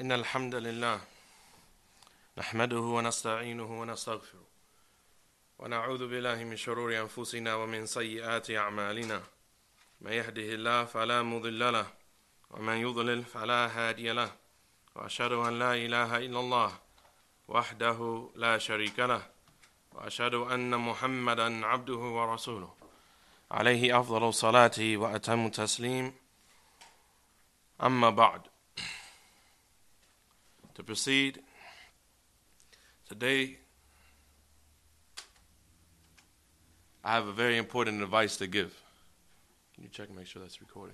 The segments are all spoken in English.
إن الحمد لله نحمده ونستعينه ونستغفره ونعوذ بالله من شرور أنفسنا ومن سيئات أعمالنا من يهده الله فلا مضل له ومن يضلل فلا هادي له وأشهد أن لا إله إلا الله وحده لا شريك له وأشهد أن محمدا عبده ورسوله عليه أفضل الصلاة وأتم التسليم. أما بعد. To proceed, today I have a very important advice to give. Can you check and make sure that's recording?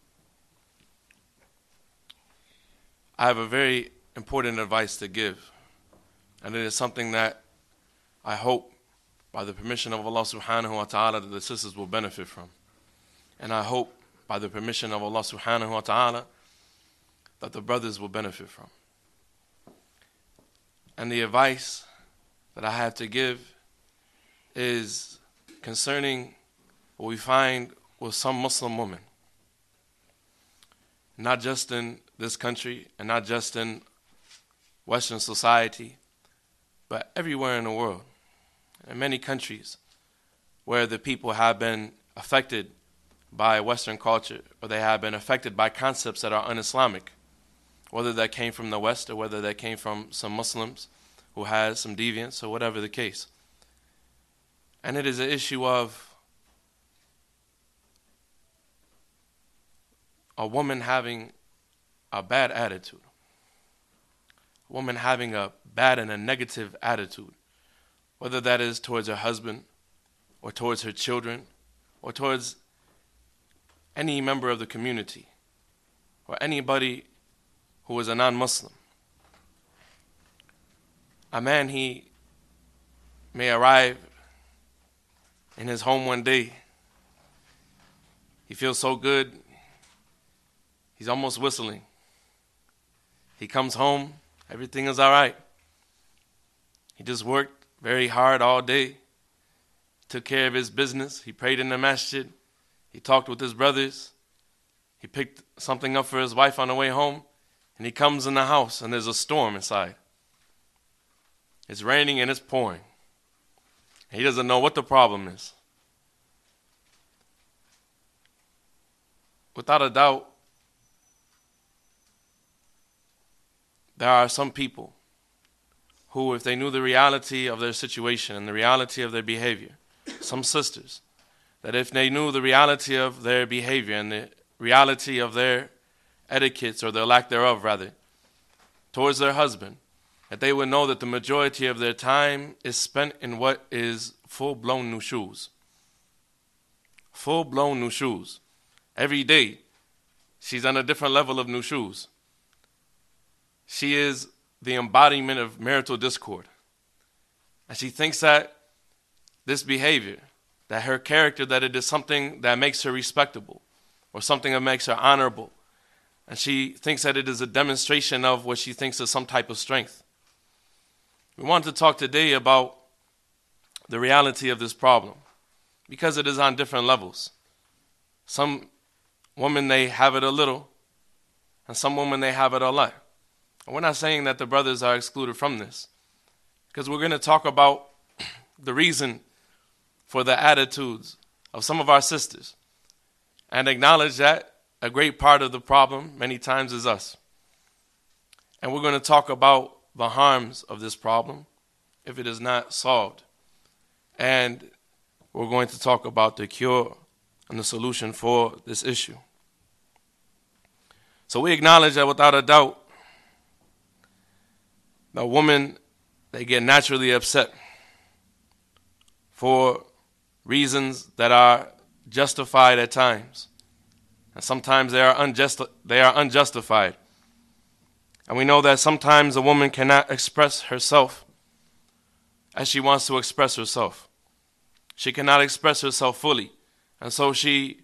I have a very important advice to give, and it is something that I hope by the permission of Allah subhanahu wa ta'ala that the sisters will benefit from. And I hope by the permission of Allah subhanahu wa ta'ala that the brothers will benefit from. And the advice that I have to give is concerning what we find with some Muslim women, not just in this country and not just in Western society, but everywhere in the world, in many countries where the people have been affected by Western culture, or they have been affected by concepts that are un-Islamic, whether that came from the West or whether that came from some Muslims who had some deviance or whatever the case. And it is an issue of a woman having a bad attitude, a woman having a bad and a negative attitude, whether that is towards her husband or towards her children or towards any member of the community or anybody who is a non-Muslim. A man, he may arrive in his home one day. He feels so good, he's almost whistling. He comes home, everything is all right. He just worked very hard all day, took care of his business, he prayed in the masjid, he talked with his brothers, he picked something up for his wife on the way home, and he comes in the house and there's a storm inside. It's raining and it's pouring. He doesn't know what the problem is. Without a doubt, there are some people who, if they knew the reality of their situation and the reality of their behavior, some sisters, that if they knew the reality of their behavior and the reality of their etiquettes, or their lack thereof rather, towards their husband, that they would know that the majority of their time is spent in what is full-blown nushuz. Full-blown nushuz. Every day, she's on a different level of nushuz. She is the embodiment of marital discord. And she thinks that this behavior, that her character, that it is something that makes her respectable, or something that makes her honorable. And she thinks that it is a demonstration of what she thinks is some type of strength. We want to talk today about the reality of this problem, because it is on different levels. Some women, they have it a little, and some women, they have it a lot. And we're not saying that the brothers are excluded from this, because we're going to talk about the reason for the attitudes of some of our sisters, and acknowledge that a great part of the problem many times is us. And we're going to talk about the harms of this problem if it is not solved. And we're going to talk about the cure and the solution for this issue. So we acknowledge that without a doubt, the women, they get naturally upset for reasons that are justified at times. And sometimes they are unjustified. And we know that sometimes a woman cannot express herself as she wants to express herself. She cannot express herself fully. And so she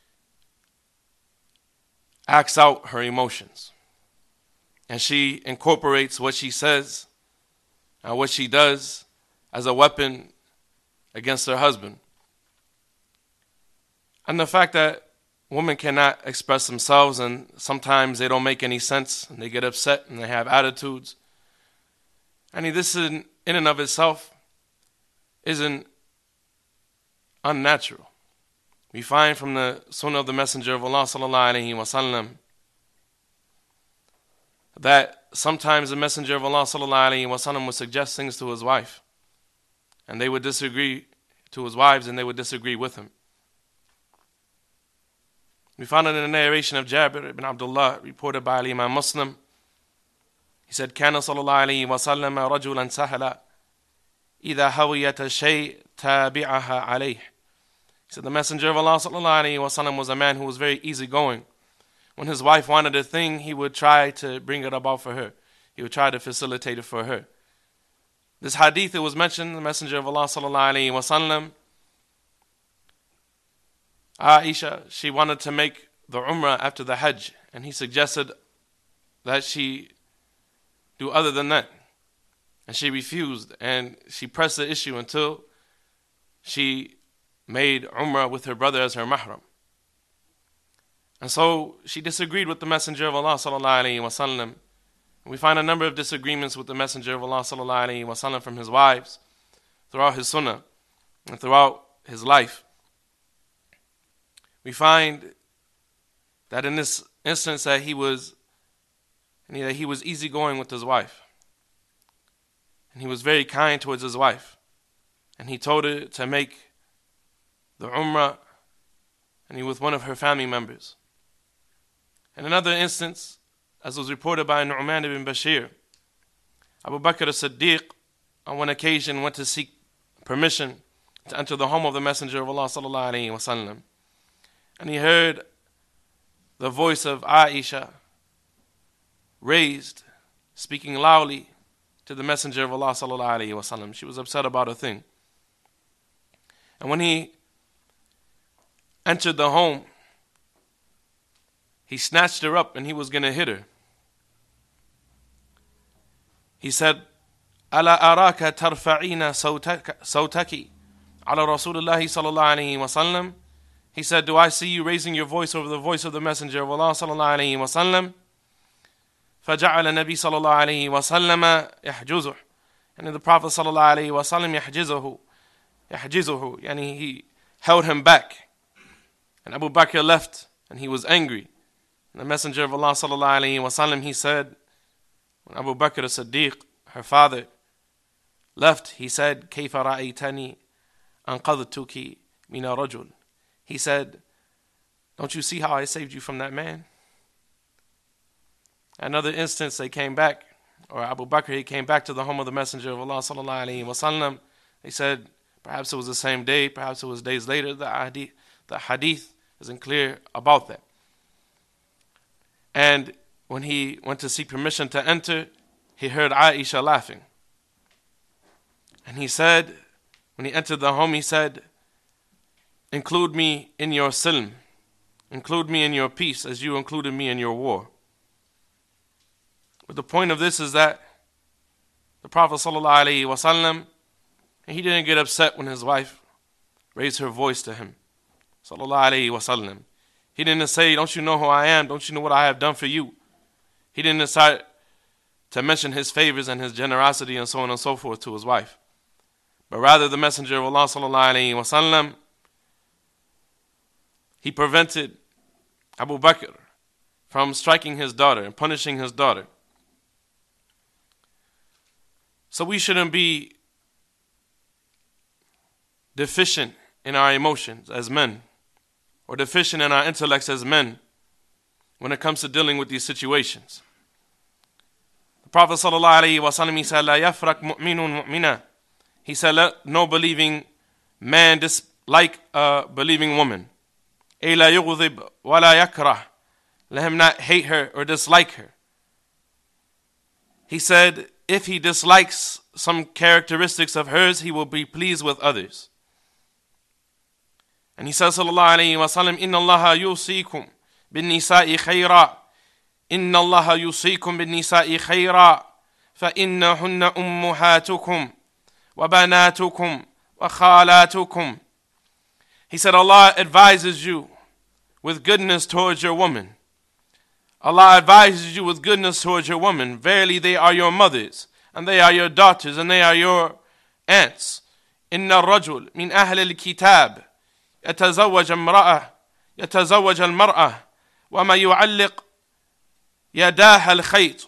acts out her emotions. And she incorporates what she says and what she does as a weapon against her husband. And the fact that women cannot express themselves, and sometimes they don't make any sense, and they get upset, and they have attitudes. This in and of itself isn't unnatural. We find from the Sunnah of the Messenger of Allah sallallahu alaihi wasallam that sometimes the Messenger of Allah sallallahu alaihi wasallam would suggest things to his wife, and they would disagree to his wives, and they would disagree with him. We found it in the narration of Jabir ibn Abdullah, reported by Imam Muslim. He said, كان صلى الله عليه وسلم رجلا سهلا إذا هويت الشيء تابعها عليه. He said, the Messenger of Allah sallallahu alaihi wasallam was a man who was very easygoing. When his wife wanted a thing, he would try to bring it about for her. He would try to facilitate it for her. This hadith, it was mentioned, the Messenger of Allah sallallahu alaihi wasallam, Aisha, she wanted to make the Umrah after the Hajj, and he suggested that she do other than that. And she refused, and she pressed the issue until she made Umrah with her brother as her mahram. And so she disagreed with the Messenger of Allah sallallahu alaihi wasallam. We find a number of disagreements with the Messenger of Allah sallallahu alaihi wasallam from his wives throughout his sunnah and throughout his life. We find that in this instance that he was easygoing with his wife. And he was very kind towards his wife. And he told her to make the Umrah, and he was one of her family members. In another instance, as was reported by Nu'man ibn Bashir, Abu Bakr as-Siddiq on one occasion went to seek permission to enter the home of the Messenger of Allah sallallahu alaihi wasallam. And he heard the voice of Aisha raised, speaking loudly to the Messenger of Allah sallallahu alaihi wasallam. She was upset about a thing. And when he entered the home, he snatched her up and he was going to hit her. He said, أَلَا أَرَاكَ تَرْفَعِينَ صَوْتَكِ عَلَى رَسُولِ اللَّهِ صَلَّى اللَّهُ عَلَيْهِ وَسَلَّمَ. He said, do I see you raising your voice over the voice of the Messenger of Allah صلى الله عليه وسلم? فجعل النبي صلى الله عليه وسلم يحجزه. And the Prophet صلى الله عليه وسلم يحجزه. And he held him back. And Abu Bakr left and he was angry. And the Messenger of Allah صلى الله عليه وسلم, he said, when Abu Bakr as-Siddiq, her father, left, he said, كيف رأيتني أنقذتك من رجل. He said, don't you see how I saved you from that man? Another instance, they came back, or Abu Bakr, he came back to the home of the Messenger of Allah sallallahu alaihi wasallam. They said, perhaps it was the same day, perhaps it was days later. The hadith isn't clear about that. And when he went to seek permission to enter, he heard Aisha laughing. And he said, when he entered the home, he said, include me in your silm, include me in your peace as you included me in your war. But the point of this is that the Prophet sallallahu alaihi wasallam, he didn't get upset when his wife raised her voice to him. Sallallahu alaihi wasallam. He didn't say, don't you know who I am? Don't you know what I have done for you? He didn't decide to mention his favors and his generosity and so on and so forth to his wife. But rather the Messenger of Allah sallallahu alaihi wasallam, he prevented Abu Bakr from striking his daughter and punishing his daughter. So we shouldn't be deficient in our emotions as men, or deficient in our intellects as men when it comes to dealing with these situations. The Prophet ﷺ, he said, لا يفرق مؤمن مؤمنا. He said, let no believing man dislike a believing woman. أي لا يغضب ولا يكره. Let him not hate her or dislike her. He said, if he dislikes some characteristics of hers, he will be pleased with others. And he says, sallallahu alayhi wa sallam, إِنَّ اللَّهَ يُوصِيكُمْ بِالنِّسَاءِ خَيْرًا إِنَّ اللَّهَ يُوصِيكُمْ بِالنِّسَاءِ خَيْرًا فَإِنَّهُنَّ أُمُّهَاتُكُمْ وَبَنَاتُكُمْ وَخَالَاتُكُمْ. He said, Allah advises you with goodness towards your woman. Allah advises you with goodness towards your woman. Verily they are your mothers, and they are your daughters, and they are your aunts. إن الرجل من أهل الكتاب يتزوج المرأة وما يعلق يداها الخيط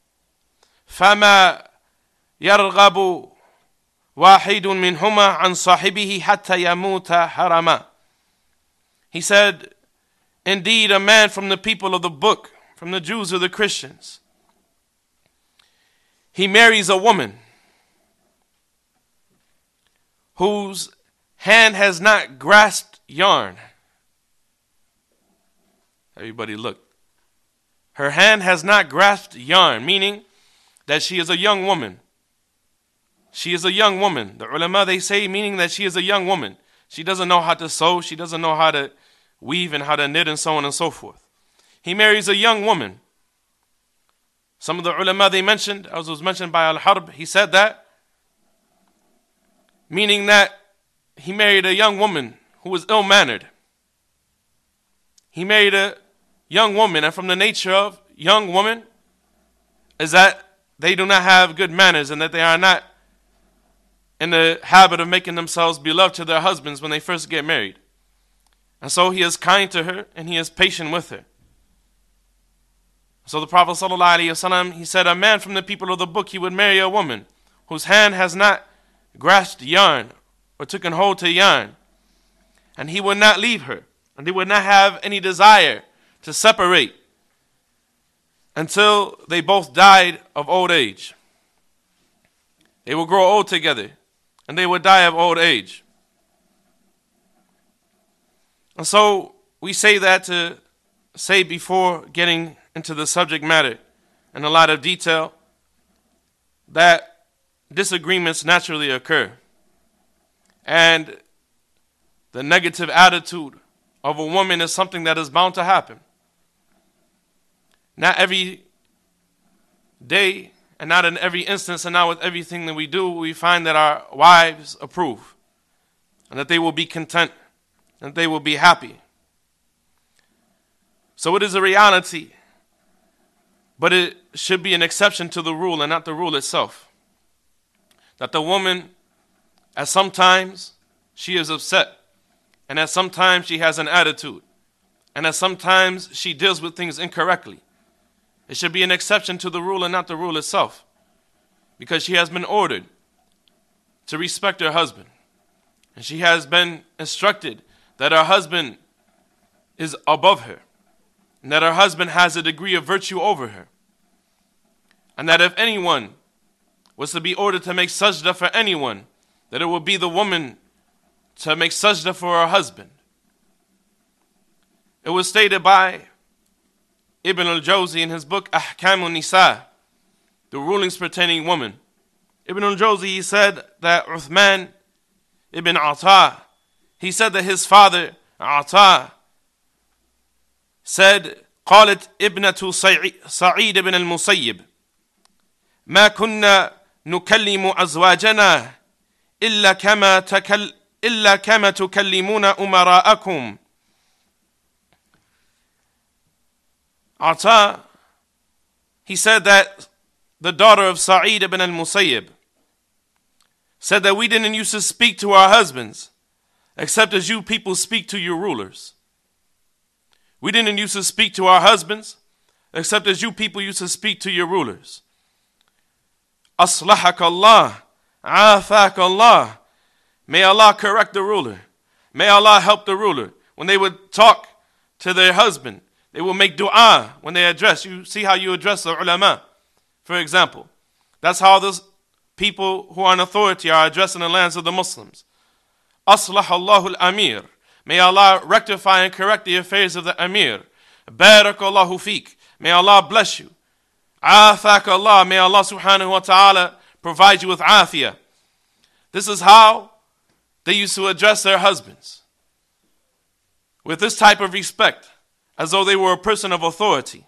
فما يرغب واحد منهما عن صاحبه حتى يموت حرما. He said, indeed, a man from the people of the book, from the Jews or the Christians, he marries a woman whose hand has not grasped yarn. Everybody look. Her hand has not grasped yarn, meaning that she is a young woman. She is a young woman. The ulama, they say, meaning that she is a young woman. She doesn't know how to sew. She doesn't know how to weave and how to knit and so on and so forth. He marries a young woman. Some of the ulama, they mentioned, as was mentioned by Al-Harb, he said that, meaning that he married a young woman who was ill-mannered. He married a young woman, and from the nature of young woman is that they do not have good manners and that they are not in the habit of making themselves beloved to their husbands when they first get married. And so he is kind to her and he is patient with her. So the Prophet ﷺ, he said, a man from the people of the book, he would marry a woman whose hand has not grasped yarn or taken hold to yarn. And he would not leave her. And they would not have any desire to separate until they both died of old age. They would grow old together and they would die of old age. And so we say that to say, before getting into the subject matter in a lot of detail, that disagreements naturally occur. And the negative attitude of a woman is something that is bound to happen. Not every day and not in every instance and not with everything that we do, we find that our wives approve and that they will be content and they will be happy. So it is a reality, but it should be an exception to the rule and not the rule itself. That the woman, at sometimes she is upset, and at sometimes she has an attitude, and at sometimes she deals with things incorrectly. It should be an exception to the rule and not the rule itself, because she has been ordered to respect her husband, and she has been instructed that her husband is above her, and that her husband has a degree of virtue over her, and that if anyone was to be ordered to make sajda for anyone, that it would be the woman to make sajda for her husband. It was stated by Ibn al-Jawzi in his book Ahkam al-Nisa, the rulings pertaining women. Ibn al-Jawzi, he said that Uthman ibn Ata, he said that his father Ata said, قالت ابنة سعيد بن المسيب ما كنا نكلم أزواجنا إلا كما تكلمون أمراءكم. Ata, he said that the daughter of Sa'id ibn al-Musayyib said that we didn't used to speak to our husbands except as you people speak to your rulers. We didn't used to speak to our husbands except as you people used to speak to your rulers. Aslahak Allah, afak Allah. May Allah correct the ruler. May Allah help the ruler. When they would talk to their husband, they will make dua when they address. You see how you address the ulama, for example. That's how those people who are in authority are addressed in the lands of the Muslims. Aslah Allahu al-Amir. May Allah rectify and correct the affairs of the Amir. Barakallahu feek. May Allah bless you. Afak Allah. May Allah subhanahu wa ta'ala provide you with afiyah. This is how they used to address their husbands. With this type of respect, as though they were a person of authority.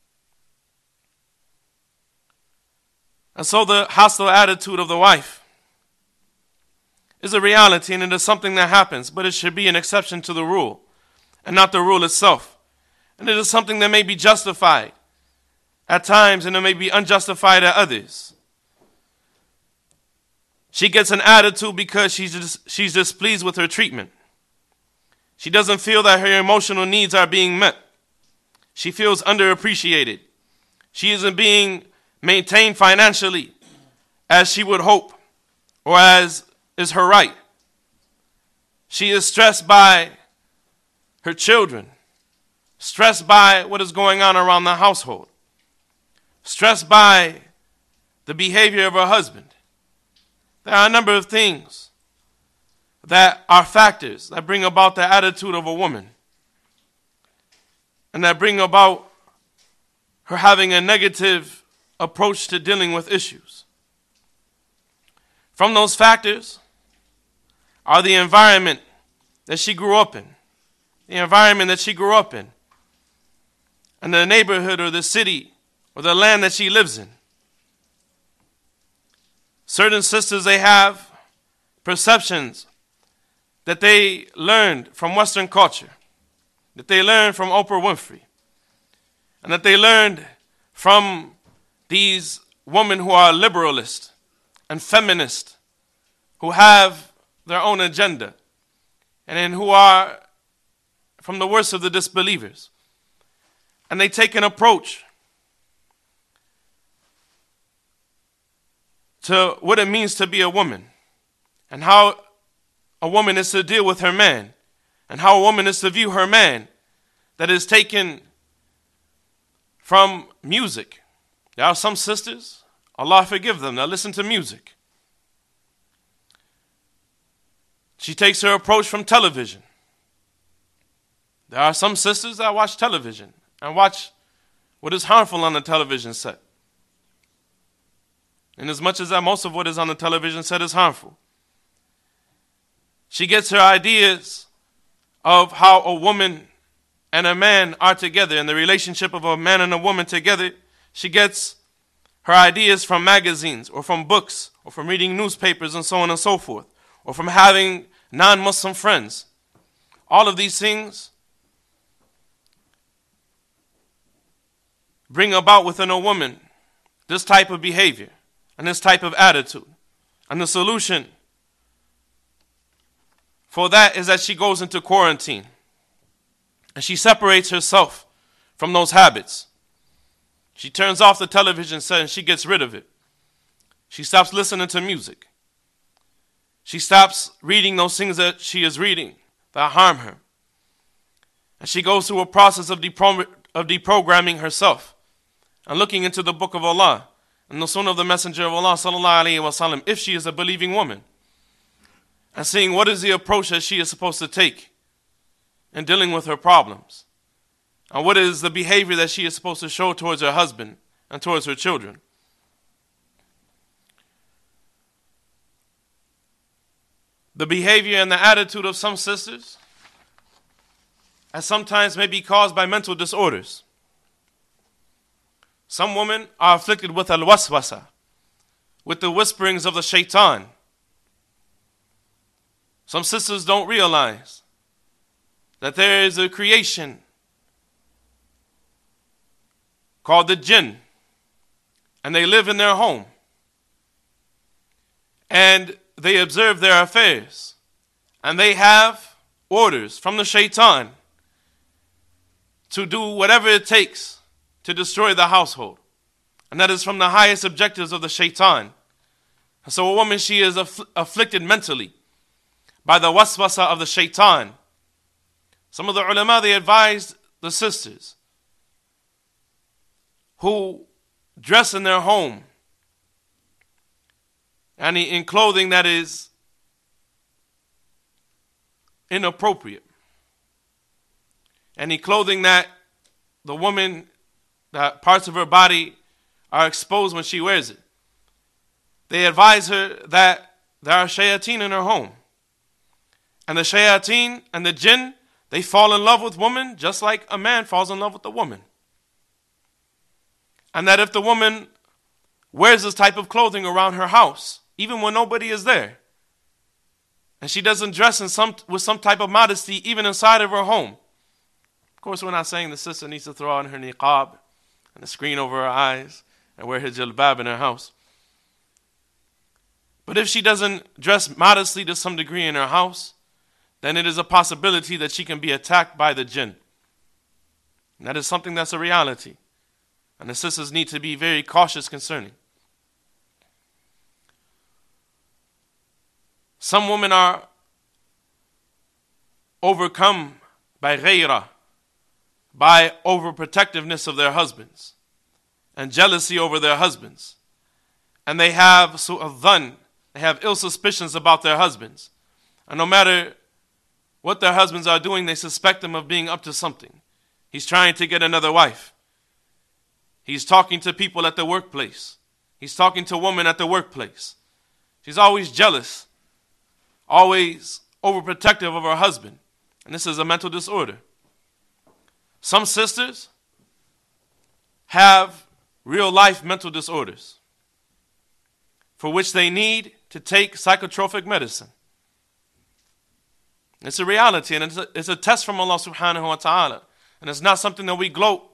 And so the hostile attitude of the wife is a reality, and it is something that happens, but it should be an exception to the rule and not the rule itself. And it is something that may be justified at times and it may be unjustified at others. She gets an attitude because she's displeased with her treatment. She doesn't feel that her emotional needs are being met. She feels underappreciated. She isn't being maintained financially as she would hope or as is her right. She is stressed by her children, stressed by what is going on around the household, stressed by the behavior of her husband. There are a number of things that are factors that bring about the attitude of a woman and that bring about her having a negative approach to dealing with issues. From those factors are the environment that she grew up in, and the neighborhood or the city or the land that she lives in. Certain sisters, they have perceptions that they learned from Western culture, that they learned from Oprah Winfrey, and that they learned from these women who are liberalist and feminist, who have their own agenda, and who are from the worst of the disbelievers. And they take an approach to what it means to be a woman, and how a woman is to deal with her man, and how a woman is to view her man, that is taken from music. There are some sisters, Allah forgive them, that listen to music. She takes her approach from television. There are some sisters that watch television and watch what is harmful on the television set. And as much as that most of what is on the television set is harmful. She gets her ideas of how a woman and a man are together, and the relationship of a man and a woman together. She gets her ideas from magazines or from books or from reading newspapers and so on and so forth, or from having non-Muslim friends. All of these things bring about within a woman this type of behavior and this type of attitude. And the solution for that is that she goes into quarantine and she separates herself from those habits. She turns off the television set and she gets rid of it. She stops listening to music. She stops reading those things that she is reading that harm her. And she goes through a process of deprogramming herself and looking into the book of Allah and the sunnah of the Messenger of Allah sallallahu alaihi wasallam, if she is a believing woman, and seeing what is the approach that she is supposed to take in dealing with her problems, and what is the behavior that she is supposed to show towards her husband and towards her children. The behavior and the attitude of some sisters as sometimes may be caused by mental disorders. Some women are afflicted with al-waswasa, with the whisperings of the shaitan. Some sisters don't realize that there is a creation called the jinn, and they live in their home, and they observe their affairs, and they have orders from the shaitan to do whatever it takes to destroy the household. And that is from the highest objectives of the shaitan. And so a woman, she is afflicted mentally by the waswasa of the shaitan. Some of the ulama, they advised the sisters who dress in their home and in clothing that is inappropriate, and in clothing that the woman, that parts of her body are exposed when she wears it. They advise her that there are shayateen in her home, and the shayateen and the jinn, they fall in love with women just like a man falls in love with a woman. And that if the woman wears this type of clothing around her house, even when nobody is there, and she doesn't dress with some type of modesty even inside of her home, course, we're not saying the sister needs to throw on her niqab and the screen over her eyes and wear her jilbab in her house. But if she doesn't dress modestly to some degree in her house, then it is a possibility that she can be attacked by the jinn. And that is something that's a reality. And the sisters need to be very cautious concerning. Some women are overcome by ghayrah, by overprotectiveness of their husbands and jealousy over their husbands. And they have su'adhan, they have ill suspicions about their husbands. And no matter what their husbands are doing, they suspect them of being up to something. He's trying to get another wife. He's talking to people at the workplace. He's talking to women at the workplace. She's always jealous, always overprotective of her husband. And this is a mental disorder. Some sisters have real life mental disorders for which they need to take psychotropic medicine. It's a reality, and it's a test from Allah subhanahu wa ta'ala. And it's not something that we gloat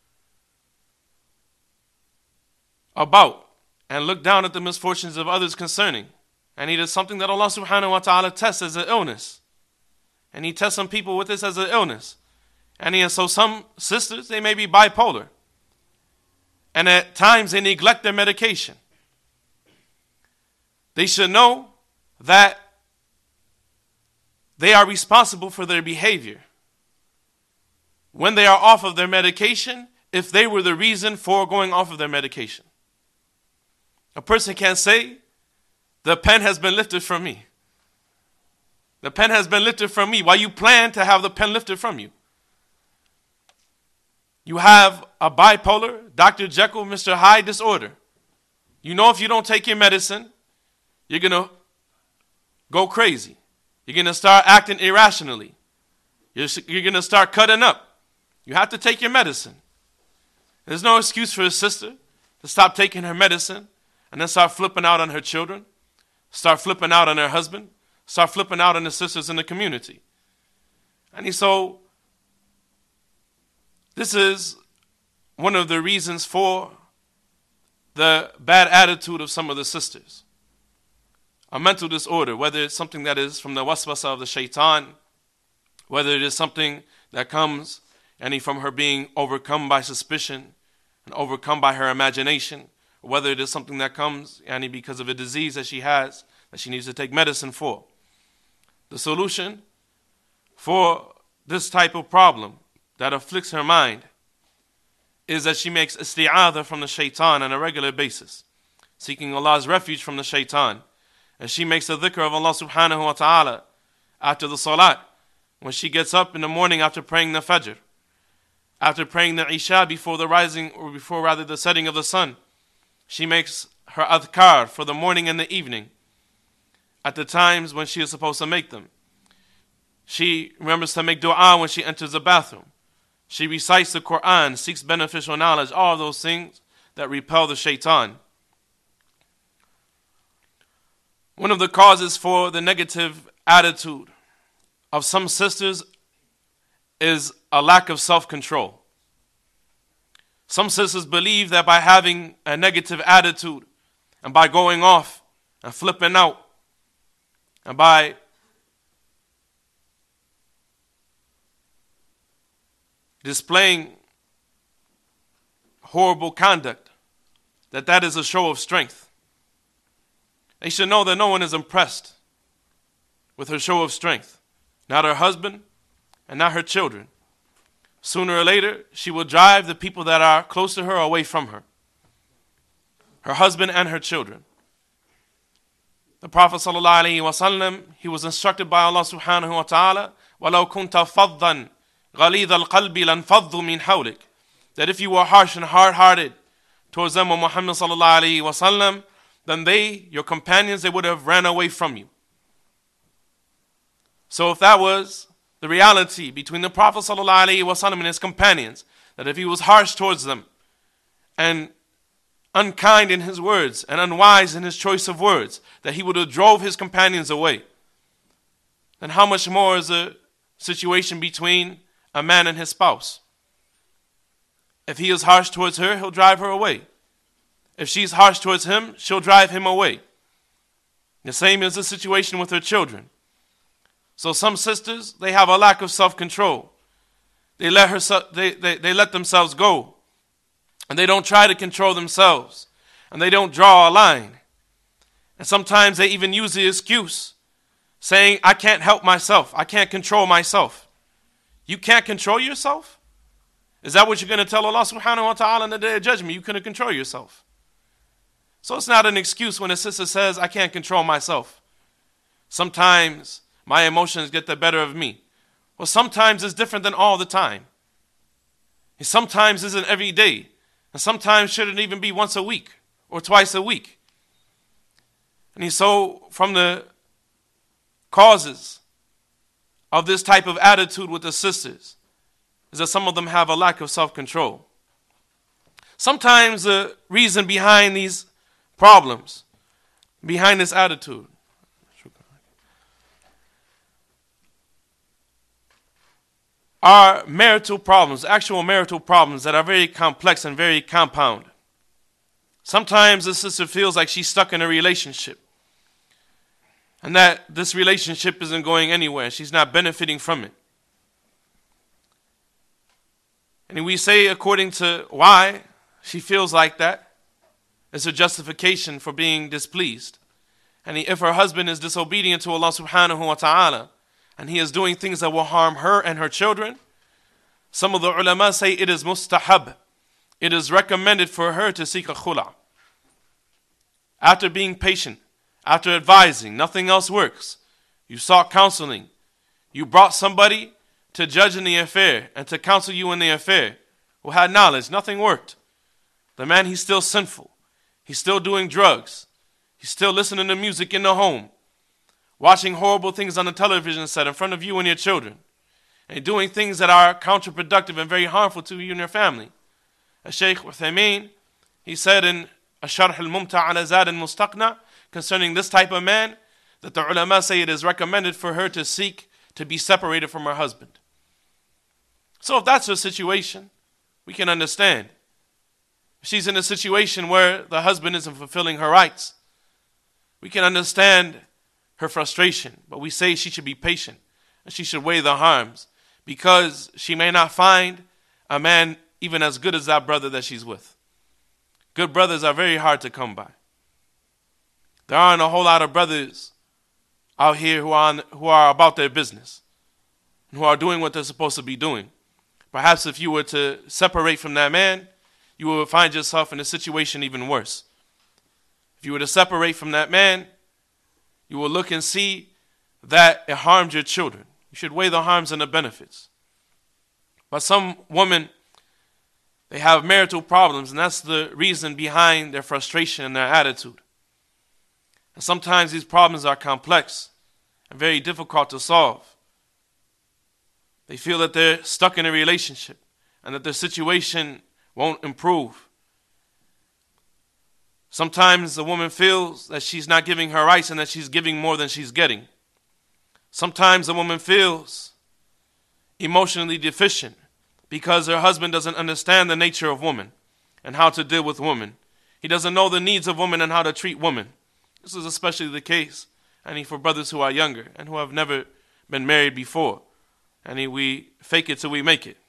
about and look down at the misfortunes of others concerning. And it is something that Allah subhanahu wa ta'ala tests as an illness. And He tests some people with this as an illness. And so some sisters, they may be bipolar. And at times they neglect their medication. They should know that they are responsible for their behavior when they are off of their medication, if they were the reason for going off of their medication. A person can't say, the pen has been lifted from me. The pen has been lifted from me. Why you plan to have the pen lifted from you? You have a bipolar, Dr. Jekyll, Mr. Hyde disorder. You know if you don't take your medicine, you're going to go crazy. You're going to start acting irrationally. You're going to start cutting up. You have to take your medicine. There's no excuse for a sister to stop taking her medicine and then start flipping out on her children, start flipping out on her husband, start flipping out on the sisters in the community. And so this is one of the reasons for the bad attitude of some of the sisters. A mental disorder, whether it's something that is from the waswasa of the shaitan, whether it is something that comes from her being overcome by suspicion and overcome by her imagination, or whether it is something that comes because of a disease that she has that she needs to take medicine for. The solution for this type of problem that afflicts her mind is that she makes isti'adha from the shaitan on a regular basis, seeking Allah's refuge from the shaitan. And she makes the dhikr of Allah subhanahu wa ta'ala after the salat, when she gets up in the morning after praying the fajr, after praying the isha before the rising, or before rather the setting of the sun. She makes her adhkar for the morning and the evening at the times when she is supposed to make them. She remembers to make dua when she enters the bathroom. She recites the Quran, seeks beneficial knowledge, all of those things that repel the shaitan. One of the causes for the negative attitude of some sisters is a lack of self-control. Some sisters believe that by having a negative attitude and by going off and flipping out and by displaying horrible conduct, that is a show of strength. They should know that no one is impressed with her show of strength. Not her husband and not her children. Sooner or later, she will drive the people that are close to her away from her. Her husband and her children. The Prophet ﷺ, he was instructed by Allah subhanahu wa ta'ala, وَلَوْ كُنْتَ فَضًّا غَلِيظَ الْقَلْبِ لَنْفَضُّوا مِنْ حَوْلِكَ. That if you were harsh and hard-hearted towards them, O Muhammad ﷺ, then they, your companions, they would have ran away from you. So if that was the reality between the Prophet ﷺ and his companions, that if he was harsh towards them and unkind in his words and unwise in his choice of words, that he would have drove his companions away, then how much more is the situation between a man and his spouse. If he is harsh towards her, he'll drive her away. If she's harsh towards him, she'll drive him away. The same is the situation with her children. So some sisters, they have a lack of self-control. They let themselves go. And they don't try to control themselves. And they don't draw a line. And sometimes they even use the excuse, saying, I can't help myself. I can't control myself. You can't control yourself? Is that what you're going to tell Allah subhanahu wa ta'ala in the day of judgment? You couldn't control yourself. So it's not an excuse when a sister says, I can't control myself. Sometimes my emotions get the better of me. Well, sometimes it's different than all the time. And sometimes isn't every day. And sometimes shouldn't even be once a week or twice a week. And so from the causes of this type of attitude with the sisters is that some of them have a lack of self-control. Sometimes the reason behind these problems, behind this attitude, are marital problems, actual marital problems that are very complex and very compound. Sometimes the sister feels like she's stuck in a relationship and that this relationship isn't going anywhere. She's not benefiting from it. And we say according to why she feels like that, it's a justification for being displeased. And if her husband is disobedient to Allah subhanahu wa ta'ala, and he is doing things that will harm her and her children, some of the ulama say it is mustahab. It is recommended for her to seek a khula. After being patient, after advising, nothing else works. You sought counseling. You brought somebody to judge in the affair and to counsel you in the affair who had knowledge. Nothing worked. The man, he's still sinful. He's still doing drugs. He's still listening to music in the home, watching horrible things on the television set in front of you and your children, and doing things that are counterproductive and very harmful to you and your family. As Shaykh Uthaymeen, he said in Asharh al-Mumta' ala Zad al-Mustaqna, concerning this type of man, that the ulama say it is recommended for her to seek to be separated from her husband. So if that's her situation, we can understand. If she's in a situation where the husband isn't fulfilling her rights, we can understand her frustration, but we say she should be patient and she should weigh the harms, because she may not find a man even as good as that brother that she's with. Good brothers are very hard to come by. There aren't a whole lot of brothers out here who are about their business and who are doing what they're supposed to be doing. Perhaps if you were to separate from that man, you would find yourself in a situation even worse. If you were to separate from that man, you will look and see that it harmed your children. You should weigh the harms and the benefits. But some women, they have marital problems, and that's the reason behind their frustration and their attitude. And sometimes these problems are complex and very difficult to solve. They feel that they're stuck in a relationship and that their situation won't improve. Sometimes the woman feels that she's not giving her rights and that she's giving more than she's getting. Sometimes the woman feels emotionally deficient because her husband doesn't understand the nature of woman and how to deal with women. He doesn't know the needs of women and how to treat women. This is especially the case for brothers who are younger and who have never been married before. We fake it till we make it.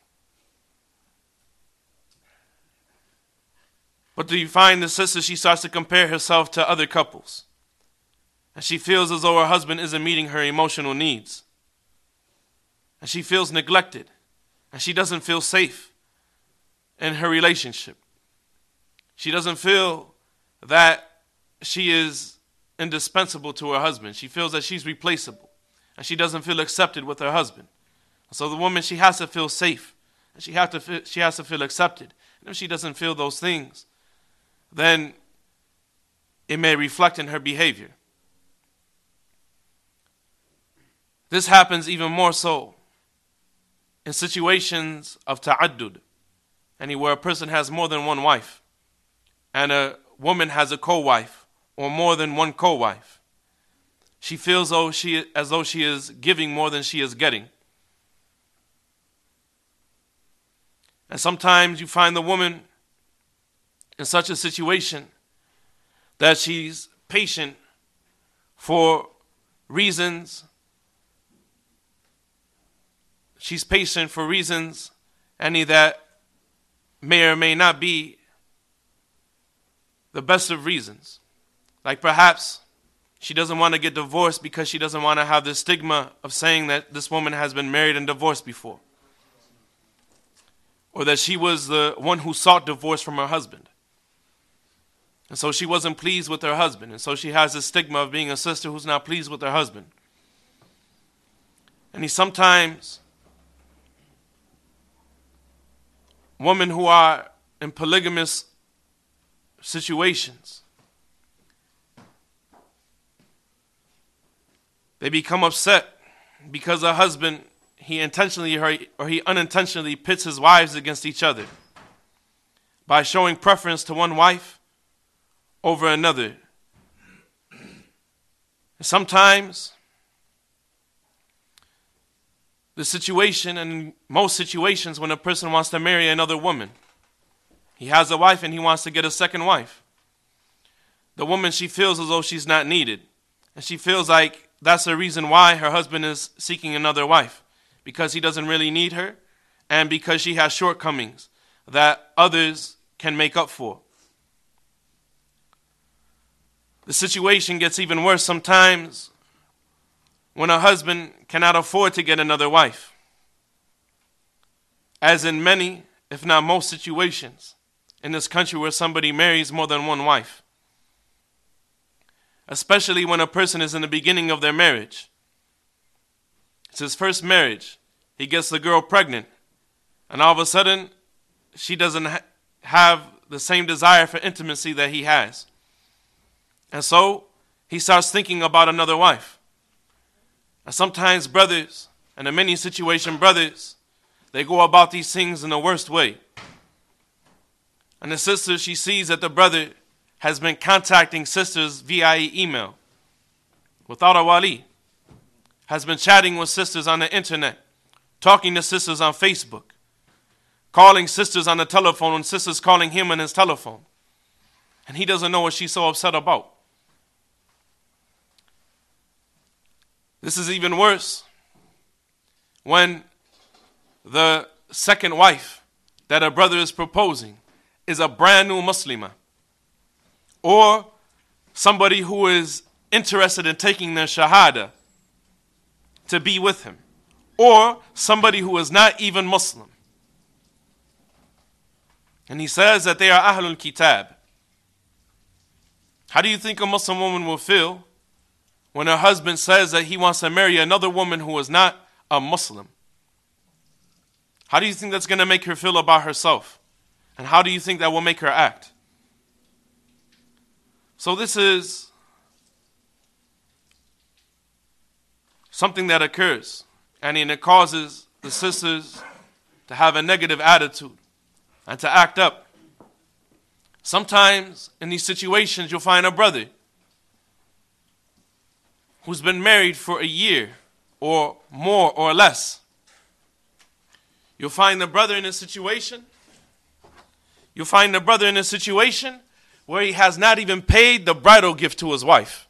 But do you find the sister, she starts to compare herself to other couples. And she feels as though her husband isn't meeting her emotional needs. And she feels neglected. And she doesn't feel safe in her relationship. She doesn't feel that she is indispensable to her husband. She feels that she's replaceable. And she doesn't feel accepted with her husband. So the woman, she has to feel safe. And she has to feel accepted. And if she doesn't feel those things, then it may reflect in her behavior. This happens even more so in situations of ta'addud, where a person has more than one wife, and a woman has a co-wife or more than one co-wife. She feels as though she is giving more than she is getting. And sometimes you find the woman in such a situation that she's patient for reasons. She's patient for reasons, any that may or may not be the best of reasons. Like perhaps she doesn't want to get divorced because she doesn't want to have the stigma of saying that this woman has been married and divorced before. Or that she was the one who sought divorce from her husband. And so she wasn't pleased with her husband. And so she has the stigma of being a sister who's not pleased with her husband. And sometimes women who are in polygamous situations, they become upset because a husband, he intentionally or he unintentionally pits his wives against each other by showing preference to one wife over another. And sometimes the situation, and in most situations when a person wants to marry another woman, he has a wife and he wants to get a second wife. The woman, she feels as though she's not needed. And she feels like that's the reason why her husband is seeking another wife. Because he doesn't really need her, and because she has shortcomings that others can make up for. The situation gets even worse sometimes when a husband cannot afford to get another wife. As in many, if not most situations in this country where somebody marries more than one wife. Especially when a person is in the beginning of their marriage. It's his first marriage. He gets the girl pregnant. And all of a sudden, she doesn't have the same desire for intimacy that he has. And so, he starts thinking about another wife. And sometimes brothers, and in many situations brothers, they go about these things in the worst way. And the sister, she sees that the brother has been contacting sisters via email without a wali. Has been chatting with sisters on the internet, talking to sisters on Facebook, calling sisters on the telephone and sisters calling him on his telephone. And he doesn't know what she's so upset about. This is even worse when the second wife that a brother is proposing is a brand new Muslimah, or somebody who is interested in taking their shahada to be with him, or somebody who is not even Muslim. And he says that they are Ahlul Kitab. How do you think a Muslim woman will feel when her husband says that he wants to marry another woman who is not a Muslim? How do you think that's going to make her feel about herself? And how do you think that will make her act? So this is something that occurs, and it causes the sisters to have a negative attitude and to act up. Sometimes in these situations you'll find a brother who's been married for a year or more or less. You'll find the brother in a situation where he has not even paid the bridal gift to his wife.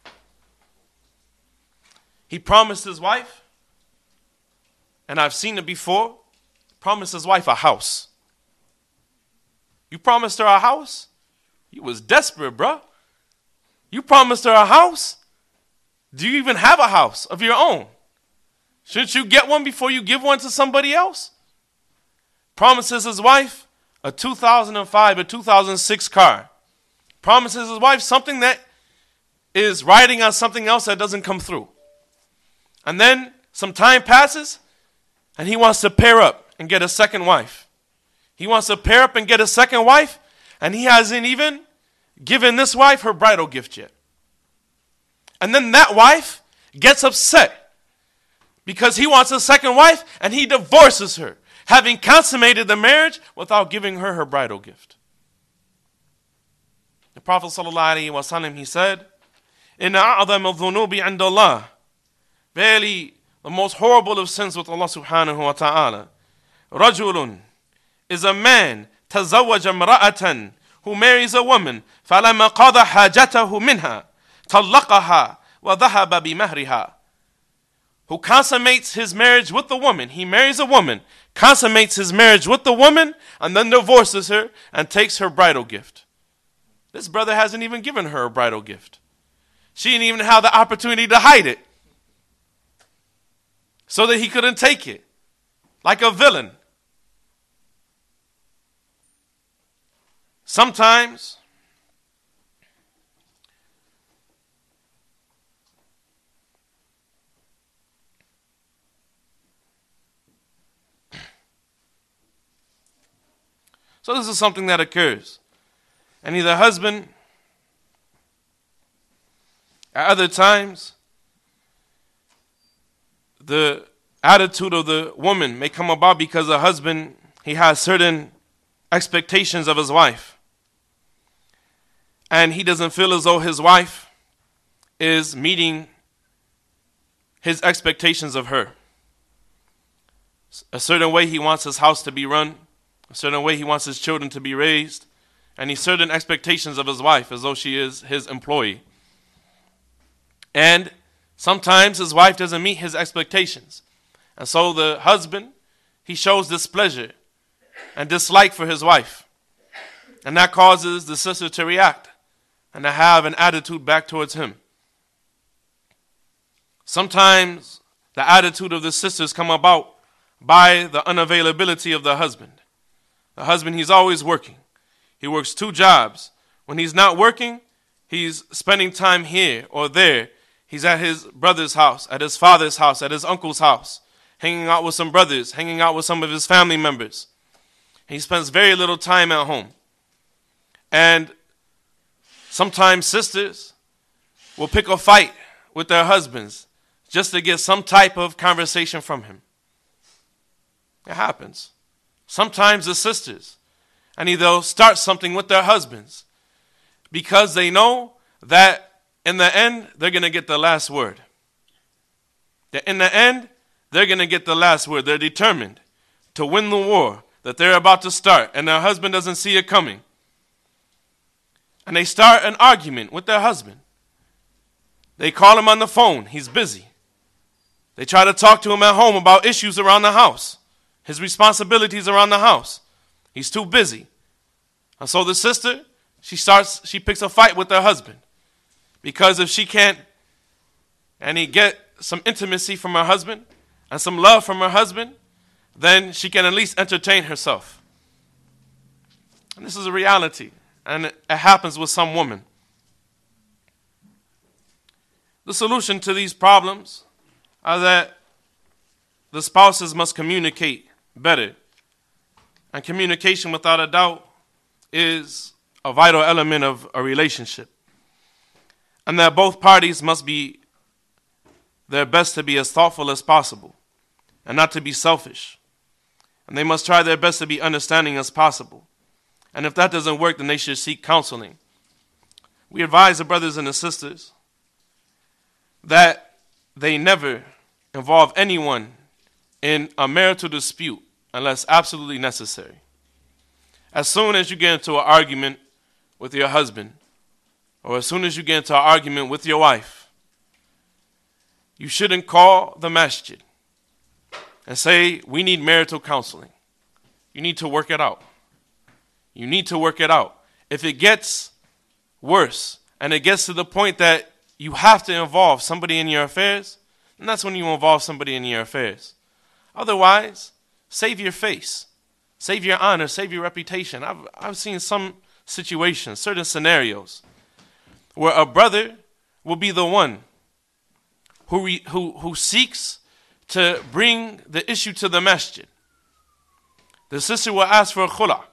He promised his wife, and I've seen it before, promised his wife a house. You promised her a house? You was desperate, bro. You promised her a house? Do you even have a house of your own? Shouldn't you get one before you give one to somebody else? Promises his wife a 2005 or 2006 car. Promises his wife something that is riding on something else that doesn't come through. And then some time passes, and he wants to pair up and get a second wife. He wants to pair up and get a second wife, and he hasn't even given this wife her bridal gift yet. And then that wife gets upset because he wants a second wife, and he divorces her, having consummated the marriage without giving her her bridal gift. The Prophet ﷺ, he said, "Inna a'zama dhunubi 'inda Allah." Verily, the most horrible of sins with Allah subhanahu wa ta'ala. Rajulun is a man تزوج امرأة, who marries a woman, فلما قضى حاجته منها طلقها وذهب بمهرها, who consummates his marriage with the woman. He marries a woman, consummates his marriage with the woman, and then divorces her and takes her bridal gift. This brother hasn't even given her a bridal gift. She didn't even have the opportunity to hide it so that he couldn't take it, like a villain. Sometimes so this is something that occurs. And either husband, at other times, the attitude of the woman may come about because the husband, he has certain expectations of his wife. And he doesn't feel as though his wife is meeting his expectations of her. A certain way he wants his house to be run, a certain way he wants his children to be raised, and he's certain expectations of his wife as though she is his employee. And sometimes his wife doesn't meet his expectations. And so the husband, he shows displeasure and dislike for his wife. And that causes the sister to react and to have an attitude back towards him. Sometimes the attitude of the sisters come about by the unavailability of the husband. The husband, he's always working. He works 2 jobs. When he's not working, he's spending time here or there. He's at his brother's house, at his father's house, at his uncle's house, hanging out with some brothers, hanging out with some of his family members. He spends very little time at home. And sometimes sisters will pick a fight with their husbands just to get some type of conversation from him. It happens. Sometimes the sisters, and they'll start something with their husbands because they know that in the end, they're going to get the last word. That in the end, they're going to get the last word. They're determined to win the war that they're about to start, and their husband doesn't see it coming. And they start an argument with their husband. They call him on the phone. He's busy. They try to talk to him at home about issues around the house, his responsibilities around the house. He's too busy. And so the sister, she picks a fight with her husband. Because if she can't get some intimacy from her husband and some love from her husband, then she can at least entertain herself. And this is a reality. And it happens with some women. The solution to these problems are that the spouses must communicate better. And communication, without a doubt, is a vital element of a relationship. And that both parties must be their best to be as thoughtful as possible and not to be selfish. And they must try their best to be understanding as possible. And if that doesn't work, then they should seek counseling. We advise the brothers and the sisters that they never involve anyone in a marital dispute unless absolutely necessary. As soon as you get into an argument with your husband, or as soon as you get into an argument with your wife, you shouldn't call the masjid and say, we need marital counseling. You need to work it out. You need to work it out. If it gets worse and it gets to the point that you have to involve somebody in your affairs, then that's when you involve somebody in your affairs. Otherwise, save your face, save your honor, save your reputation. I've seen some situations, certain scenarios, where a brother will be the one who seeks to bring the issue to the masjid. The sister will ask for a khula.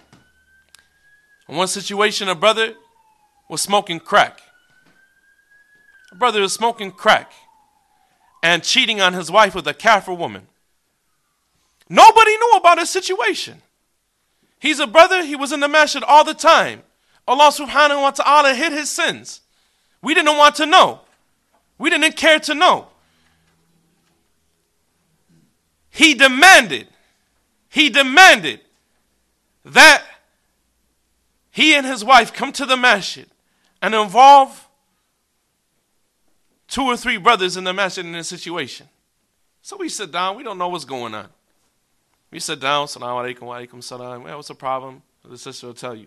In one situation, a brother was smoking crack. A brother was smoking crack and cheating on his wife with a kafir woman. Nobody knew about his situation. He's a brother, he was in the masjid all the time. Allah subhanahu wa ta'ala hid his sins. We didn't want to know. We didn't care to know. He demanded that he and his wife come to the masjid and involve 2 or 3 brothers in the masjid in this situation. So we sit down, we don't know what's going on. We sit down, salam alaikum, wa alaikum salam. Well, what's the problem? The sister will tell you.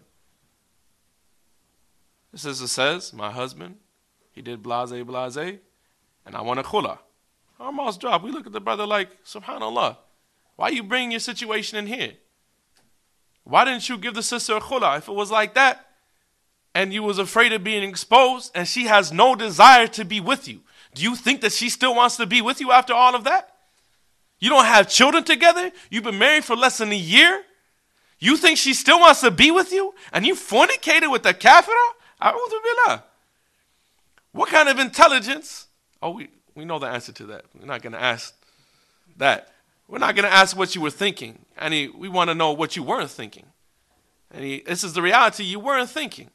The sister says, my husband, he did blase, and I want a khula. Our mouths drop. We look at the brother like, subhanallah, why are you bringing your situation in here? Why didn't you give the sister a khula? If it was like that, and you was afraid of being exposed, and she has no desire to be with you, do you think that she still wants to be with you after all of that? You don't have children together? You've been married for less than a year? You think she still wants to be with you? And you fornicated with the kafira? A'udhu billah. What kind of intelligence? Oh, we know the answer to that. We're not going to ask that. We're not going to ask what you were thinking. We want to know what you weren't thinking. This is the reality. You weren't thinking.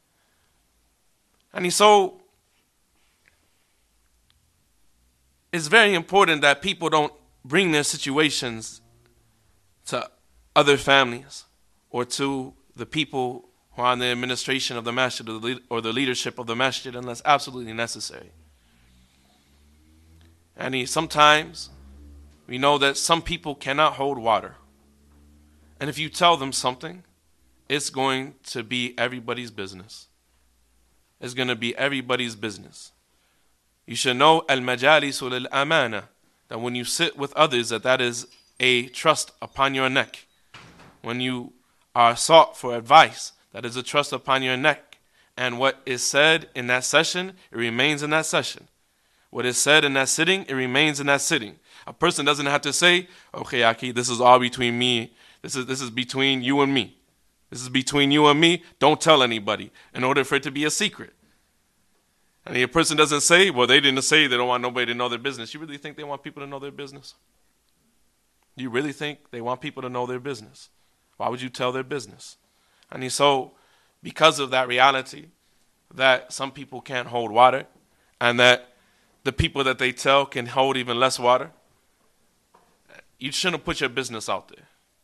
So it's very important that people don't bring their situations to other families or to the people who are in the administration of the masjid or the leadership of the masjid unless absolutely necessary. Sometimes we know that some people cannot hold water. And if you tell them something, it's going to be everybody's business. It's going to be everybody's business. You should know al-majalisu lil-amana, that when you sit with others, that is a trust upon your neck. When you are sought for advice, that is a trust upon your neck. And what is said in that session, it remains in that session. What is said in that sitting, it remains in that sitting. A person doesn't have to say, okay, Aki, this is all between me. This is between you and me. This is between you and me. Don't tell anybody in order for it to be a secret. And a person doesn't say, well, they didn't say they don't want nobody to know their business. You really think they want people to know their business? You really think they want people to know their business? Why would you tell their business? So because of that reality, that some people can't hold water, and that the people that they tell can hold even less water, you shouldn't put your business out there.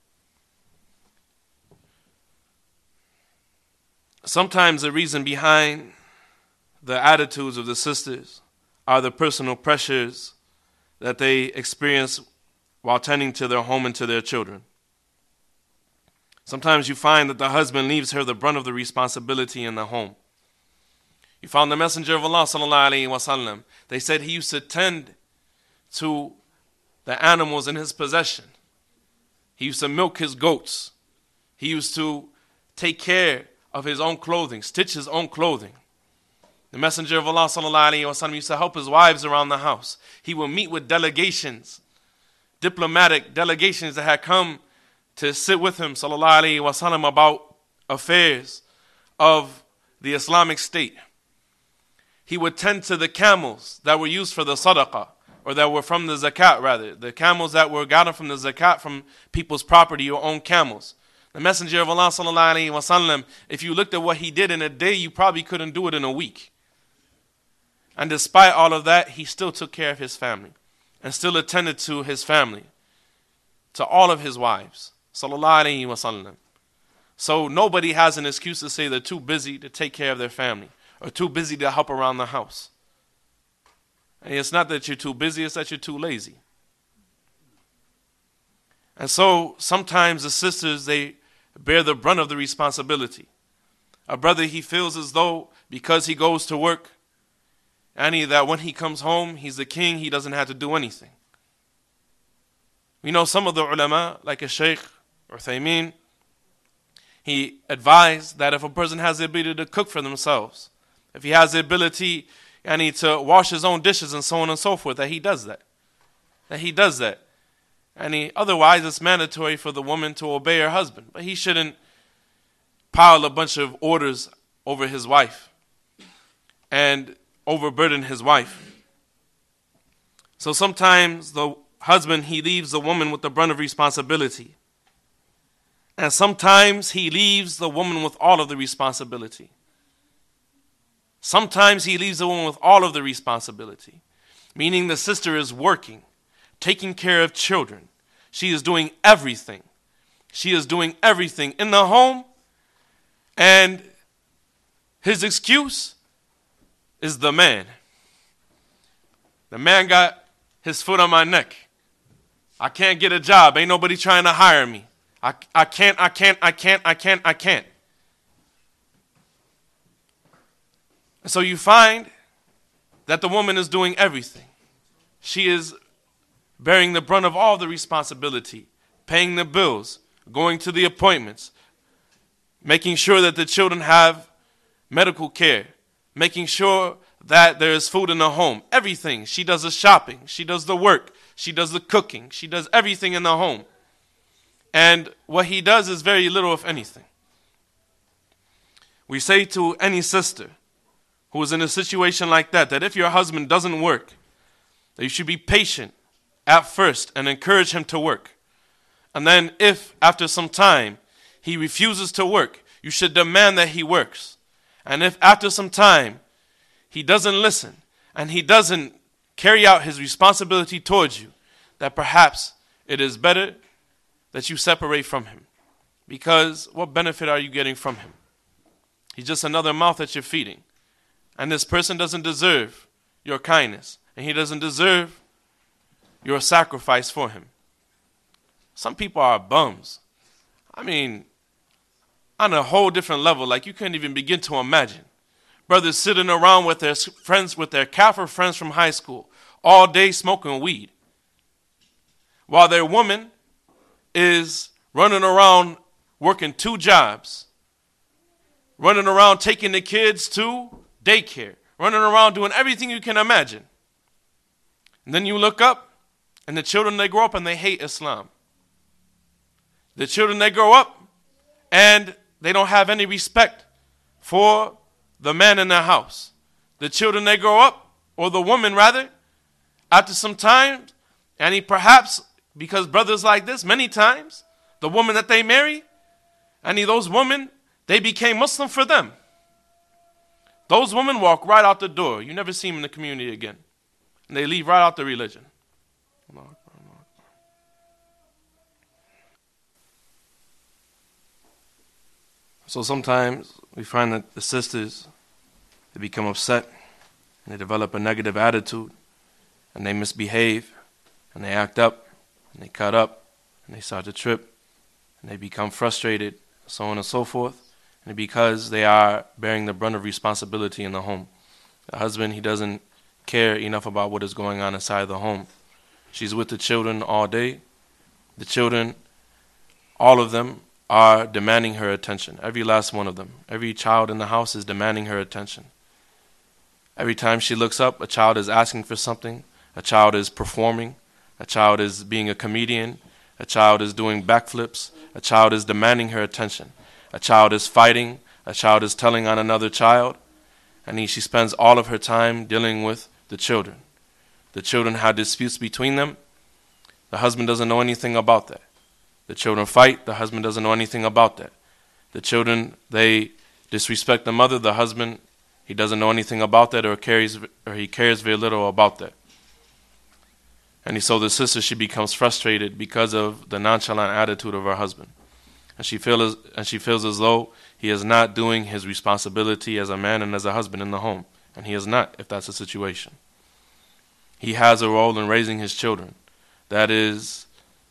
Sometimes the reason behind the attitudes of the sisters are the personal pressures that they experience while tending to their home and to their children. Sometimes you find that the husband leaves her the brunt of the responsibility in the home. You found the Messenger of Allah sallallahu alaihi wasallam. They said he used to tend to the animals in his possession. He used to milk his goats. He used to take care of his own clothing, stitch his own clothing. The Messenger of Allah sallallahu alaihi wasallam used to help his wives around the house. He would meet with delegations, diplomatic delegations that had come to sit with him sallallahu alaihi wasallam about affairs of the Islamic State. He would tend to the camels that were used for the sadaqah, or that were from the zakat rather, the camels that were gotten from the zakat from people's property or own camels. The Messenger of Allah sallallahu alaihi wasallam, if you looked at what he did in a day, you probably couldn't do it in a week. And despite all of that, he still took care of his family and still attended to his family, to all of his wives, sallallahu alaihi wasallam. So nobody has an excuse to say they're too busy to take care of their family or too busy to help around the house. And it's not that you're too busy, it's that you're too lazy. And so sometimes the sisters, they bear the brunt of the responsibility. A brother, he feels as though because he goes to work, that when he comes home, he's the king, he doesn't have to do anything. We know some of the ulama, like a Shaykh Uthaymeen, he advised that if a person has the ability to cook for themselves, if he has the ability to wash his own dishes and so on and so forth, that he does that. Otherwise, it's mandatory for the woman to obey her husband. But he shouldn't pile a bunch of orders over his wife and overburden his wife. So sometimes the husband, he leaves the woman with the brunt of responsibility. And sometimes he leaves the woman with all of the responsibility. Sometimes he leaves the woman with all of the responsibility. Meaning the sister is working, taking care of children. She is doing everything. She is doing everything in the home, and his excuse is the man. The man got his foot on my neck. I can't get a job. Ain't nobody trying to hire me. I can't. And so you find that the woman is doing everything. She is bearing the brunt of all the responsibility, paying the bills, going to the appointments, making sure that the children have medical care, making sure that there is food in the home. Everything. She does the shopping. She does the work. She does the cooking. She does everything in the home. And what he does is very little, if anything. We say to any sister who is in a situation like that if your husband doesn't work, that you should be patient at first and encourage him to work. And then if, after some time, he refuses to work, you should demand that he works. And if after some time, he doesn't listen and he doesn't carry out his responsibility towards you, that perhaps it is better that you separate from him. Because what benefit are you getting from him? He's just another mouth that you're feeding. And this person doesn't deserve your kindness. And he doesn't deserve your sacrifice for him. Some people are bums. I mean, on a whole different level, like you can't even begin to imagine. Brothers sitting around with their friends, with their Kafir friends from high school, all day smoking weed, while their woman is running around working 2 jobs, running around taking the kids to daycare, running around doing everything you can imagine. And then you look up, and the children, they grow up and they hate Islam. The children, they grow up and they don't have any respect for the man in their house. The children, they grow up, or the woman rather, after some time, and he perhaps, because brothers like this, many times, the woman that they marry, those women, they became Muslim for them. Those women walk right out the door. You never see them in the community again. And they leave right out the religion. So sometimes we find that the sisters, they become upset and they develop a negative attitude and they misbehave and they act up and they cut up and they start to trip and they become frustrated, so on and so forth. And because they are bearing the brunt of responsibility in the home. The husband, he doesn't care enough about what is going on inside the home. She's with the children all day. The children, all of them, are demanding her attention. Every last one of them. Every child in the house is demanding her attention. Every time she looks up, a child is asking for something. A child is performing. A child is being a comedian. A child is doing backflips. A child is demanding her attention. A child is fighting. A child is telling on another child. And she spends all of her time dealing with the children. The children have disputes between them. The husband doesn't know anything about that. The children fight. The husband doesn't know anything about that. The children, they disrespect the mother. The husband, he doesn't know anything about that, or he cares very little about that. And so the sister, she becomes frustrated because of the nonchalant attitude of her husband. And she feels as though he is not doing his responsibility as a man and as a husband in the home. And he is not, if that's the situation. He has a role in raising his children. That is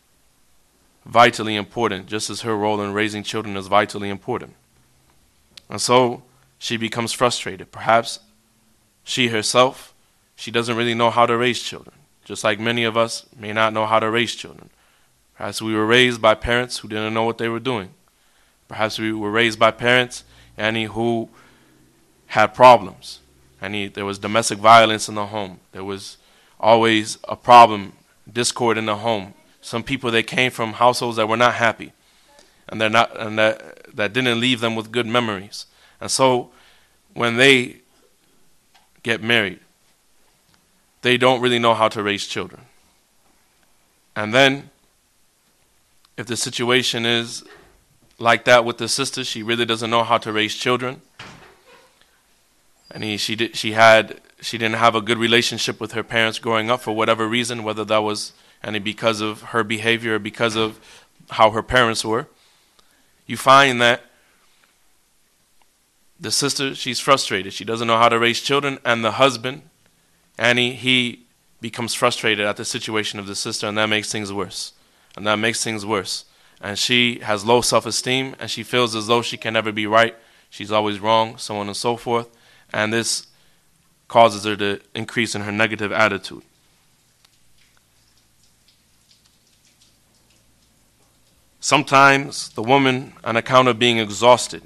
vitally important, just as her role in raising children is vitally important. And so she becomes frustrated. Perhaps she herself, she doesn't really know how to raise children, just like many of us may not know how to raise children. Perhaps we were raised by parents who didn't know what they were doing. Perhaps we were raised by parents who had problems. There was domestic violence in the home. There was always a problem, discord in the home. Some people, they came from households that were not happy, and that didn't leave them with good memories. And so when they get married, they don't really know how to raise children. And then if the situation is like that with the sister, she really doesn't know how to raise children. And she didn't have a good relationship with her parents growing up for whatever reason, whether that was because of her behavior or because of how her parents were. you find that the sister, she's frustrated. She doesn't know how to raise children, and the husband, Annie, he becomes frustrated at the situation of the sister, and that makes things worse. And she has low self-esteem, and she feels as though she can never be right. She's always wrong, so on and so forth. And this causes her to increase in her negative attitude. Sometimes the woman, on account of being exhausted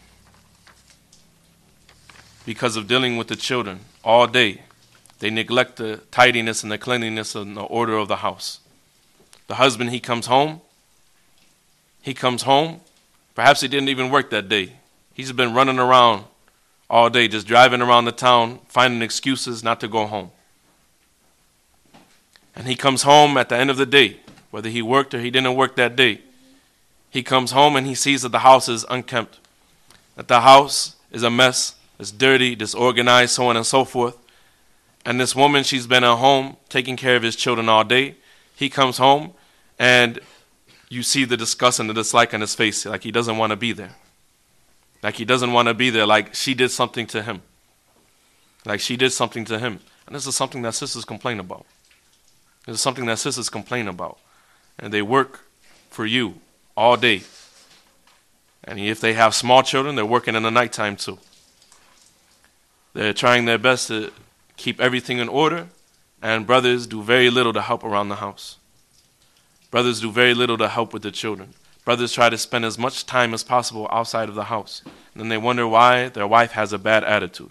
because of dealing with the children all day, they neglect the tidiness and the cleanliness and the order of the house. The husband, he comes home, perhaps he didn't even work that day. He's been running around all day, just driving around the town, finding excuses not to go home. And he comes home at the end of the day, whether he worked or he didn't work that day. He comes home and he sees that the house is unkempt, that the house is a mess, it's dirty, disorganized, so on and so forth. And this woman, she's been at home taking care of his children all day. He comes home and you see the disgust and the dislike on his face, like he doesn't want to be there. Like she did something to him. And this is something that sisters complain about. And they work for you all day. And if they have small children, they're working in the nighttime too. They're trying their best to keep everything in order, and brothers do very little to help around the house. Brothers do very little to help with the children. Brothers try to spend as much time as possible outside of the house. And then they wonder why their wife has a bad attitude.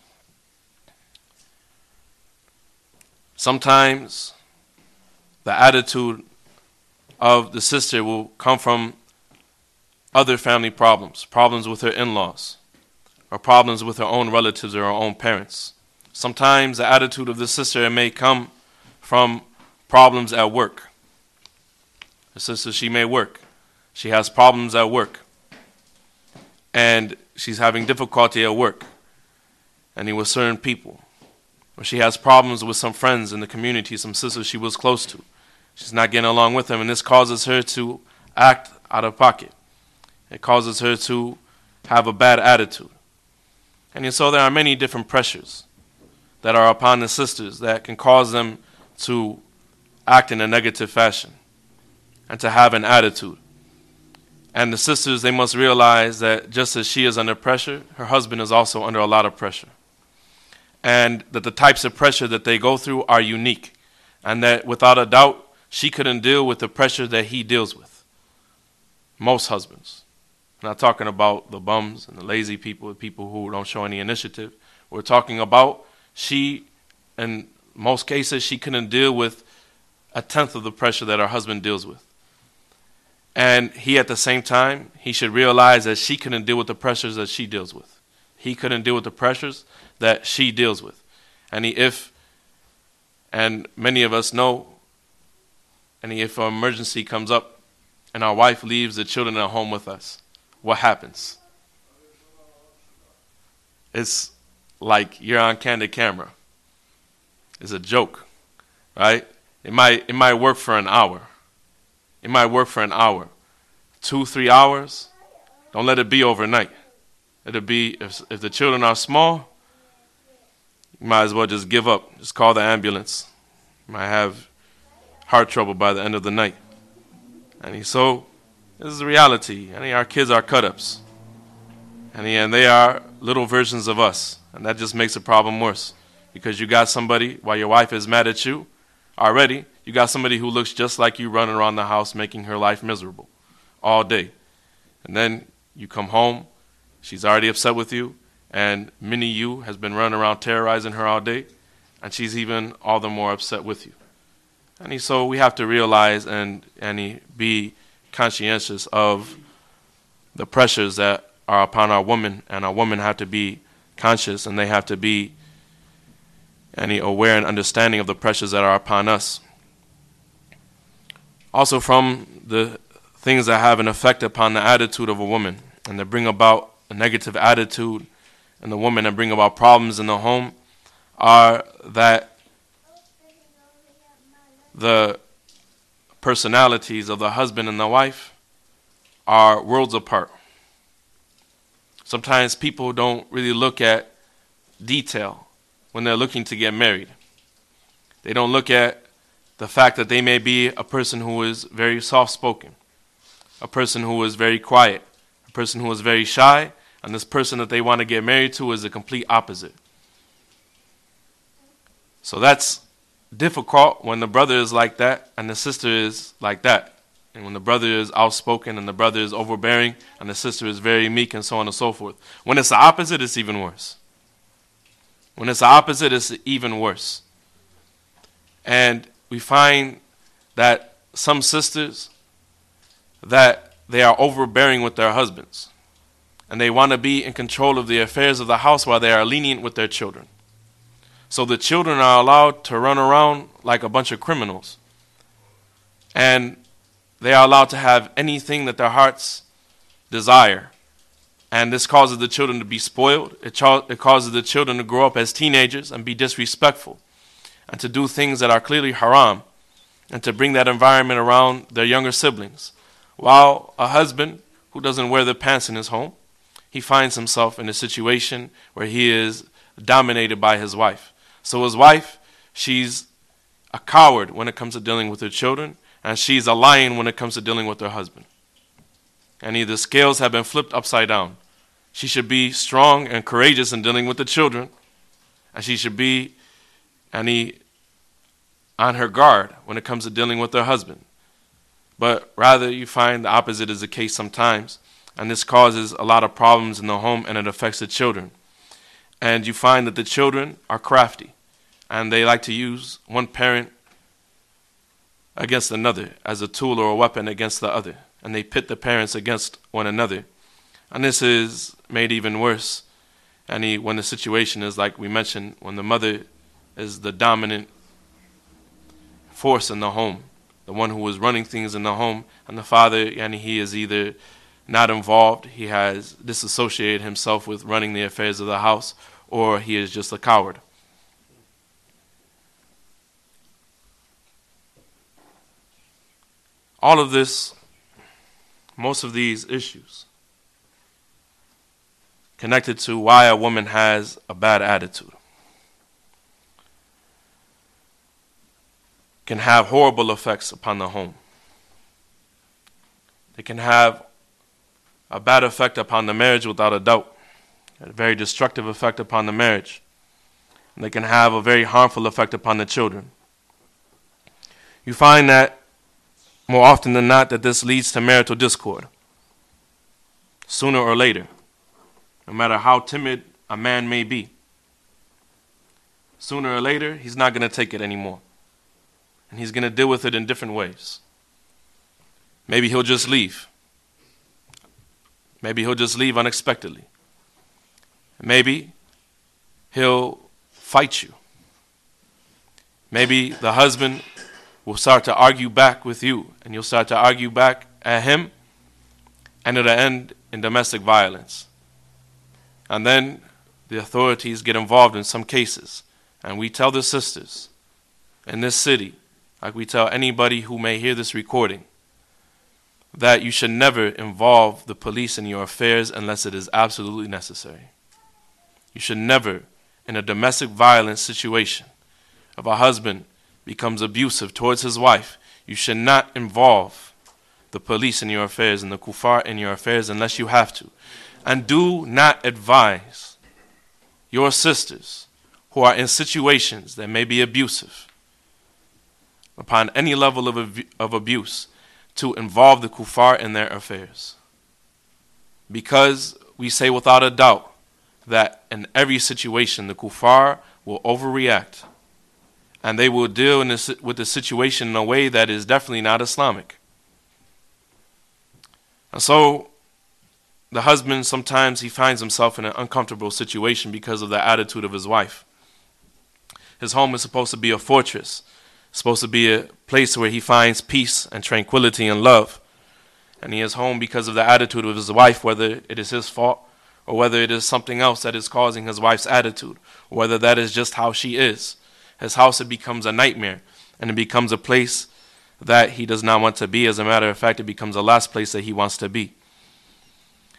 Sometimes the attitude of the sister will come from other family problems with her in-laws, or problems with her own relatives or her own parents. Sometimes the attitude of the sister may come from problems at work. The sister, she may work. She has problems at work. And she's having difficulty at work. And with certain people. Or she has problems with some friends in the community, some sisters she was close to. She's not getting along with them, and this causes her to act out of pocket. It causes her to have a bad attitude. And so there are many different pressures that are upon the sisters that can cause them to act in a negative fashion and to have an attitude. And the sisters, they must realize that just as she is under pressure, her husband is also under a lot of pressure. And that the types of pressure that they go through are unique. And that without a doubt, she couldn't deal with the pressure that he deals with. Most husbands. I'm not talking about the bums and the lazy people, the people who don't show any initiative. We're talking about she, in most cases, she couldn't deal with a tenth of the pressure that her husband deals with. And he, at the same time, he should realize that she couldn't deal with the pressures that she deals with. He couldn't deal with the pressures that she deals with. And many of us know, if an emergency comes up and our wife leaves the children at home with us, what happens? It's like you're on candid camera. It's a joke, right? It might work for an hour. 2-3 hours. Don't let it be overnight. It'll be, if the children are small, you might as well just give up. Just call the ambulance. You might have heart trouble by the end of the night. So this is the reality. Our kids are cut-ups. And they are little versions of us. And that just makes the problem worse. Because you got somebody, while your wife is mad at you already, you got somebody who looks just like you running around the house making her life miserable all day. And then you come home, she's already upset with you, and Minnie you has been running around terrorizing her all day, and she's even all the more upset with you. So we have to realize and be conscientious of the pressures that are upon our women, and our women have to be conscious, and they have to be aware and understanding of the pressures that are upon us. Also, from the things that have an effect upon the attitude of a woman and that bring about a negative attitude in the woman and bring about problems in the home are that the personalities of the husband and the wife are worlds apart. Sometimes people don't really look at detail when they're looking to get married. They don't look at the fact that they may be a person who is very soft-spoken, a person who is very quiet, a person who is very shy, and this person that they want to get married to is the complete opposite. So that's difficult when the brother is like that and the sister is like that. And when the brother is outspoken and the brother is overbearing and the sister is very meek and so on and so forth. When it's the opposite, it's even worse. When it's the opposite, it's even worse. And we find that some sisters, that they are overbearing with their husbands. And they want to be in control of the affairs of the house while they are lenient with their children. So the children are allowed to run around like a bunch of criminals. And they are allowed to have anything that their hearts desire. And this causes the children to be spoiled. It causes the children to grow up as teenagers and be disrespectful. And to do things that are clearly haram. And to bring that environment around their younger siblings. While a husband who doesn't wear the pants in his home, he finds himself in a situation where he is dominated by his wife. So his wife, she's a coward when it comes to dealing with her children. And she's a lion when it comes to dealing with her husband. And the scales have been flipped upside down. She should be strong and courageous in dealing with the children. And she should be on her guard when it comes to dealing with her husband. But rather you find the opposite is the case sometimes. And this causes a lot of problems in the home and it affects the children. And you find that the children are crafty. And they like to use one parent against another as a tool or a weapon against the other. And they pit the parents against one another. And this is made even worse. And when the situation is like we mentioned, when the mother is the dominant force in the home, the one who is running things in the home, and the father, he is either not involved, he has disassociated himself with running the affairs of the house, or he is just a coward. All of this, most of these issues, connected to why a woman has a bad attitude, can have horrible effects upon the home. They can have a bad effect upon the marriage without a doubt, a very destructive effect upon the marriage. And they can have a very harmful effect upon the children. You find that more often than not that this leads to marital discord. Sooner or later, no matter how timid a man may be, sooner or later he's not going to take it anymore. And he's going to deal with it in different ways. Maybe he'll just leave. Maybe he'll just leave unexpectedly. Maybe he'll fight you. Maybe the husband will start to argue back with you, and you'll start to argue back at him, and it'll end in domestic violence. And then the authorities get involved in some cases, and we tell the sisters in this city, like we tell anybody who may hear this recording, that you should never involve the police in your affairs unless it is absolutely necessary. You should never, in a domestic violence situation, if a husband becomes abusive towards his wife, you should not involve the police in your affairs and the kuffar in your affairs unless you have to. And do not advise your sisters who are in situations that may be abusive upon any level of abuse to involve the kuffar in their affairs. Because we say without a doubt that in every situation the kuffar will overreact and they will deal with the situation in a way that is definitely not Islamic. And so the husband, sometimes he finds himself in an uncomfortable situation because of the attitude of his wife. His home is supposed to be a fortress, supposed to be a place where he finds peace and tranquility and love. And he is home because of the attitude of his wife, whether it is his fault or whether it is something else that is causing his wife's attitude, or whether that is just how she is. His house, it becomes a nightmare, and it becomes a place that he does not want to be. As a matter of fact, it becomes the last place that he wants to be.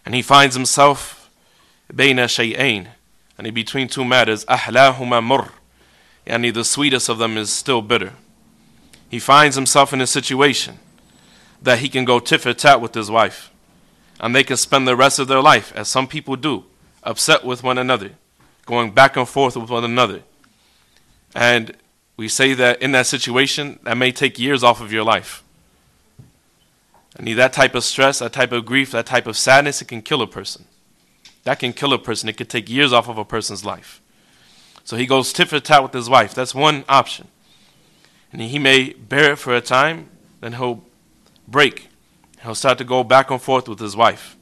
And he finds himself بين شيئين, and between two matters, أحلاهما مر, and the sweetest of them is still bitter. He finds himself in a situation that he can go tit for tat with his wife, and they can spend the rest of their life, as some people do, upset with one another, going back and forth with one another. And we say that in that situation, that may take years off of your life. And that type of stress, that type of grief, that type of sadness, it can kill a person. That can kill a person. It could take years off of a person's life. So he goes tit for tat with his wife. That's one option. And he may bear it for a time, then he'll break. He'll start to go back and forth with his wife.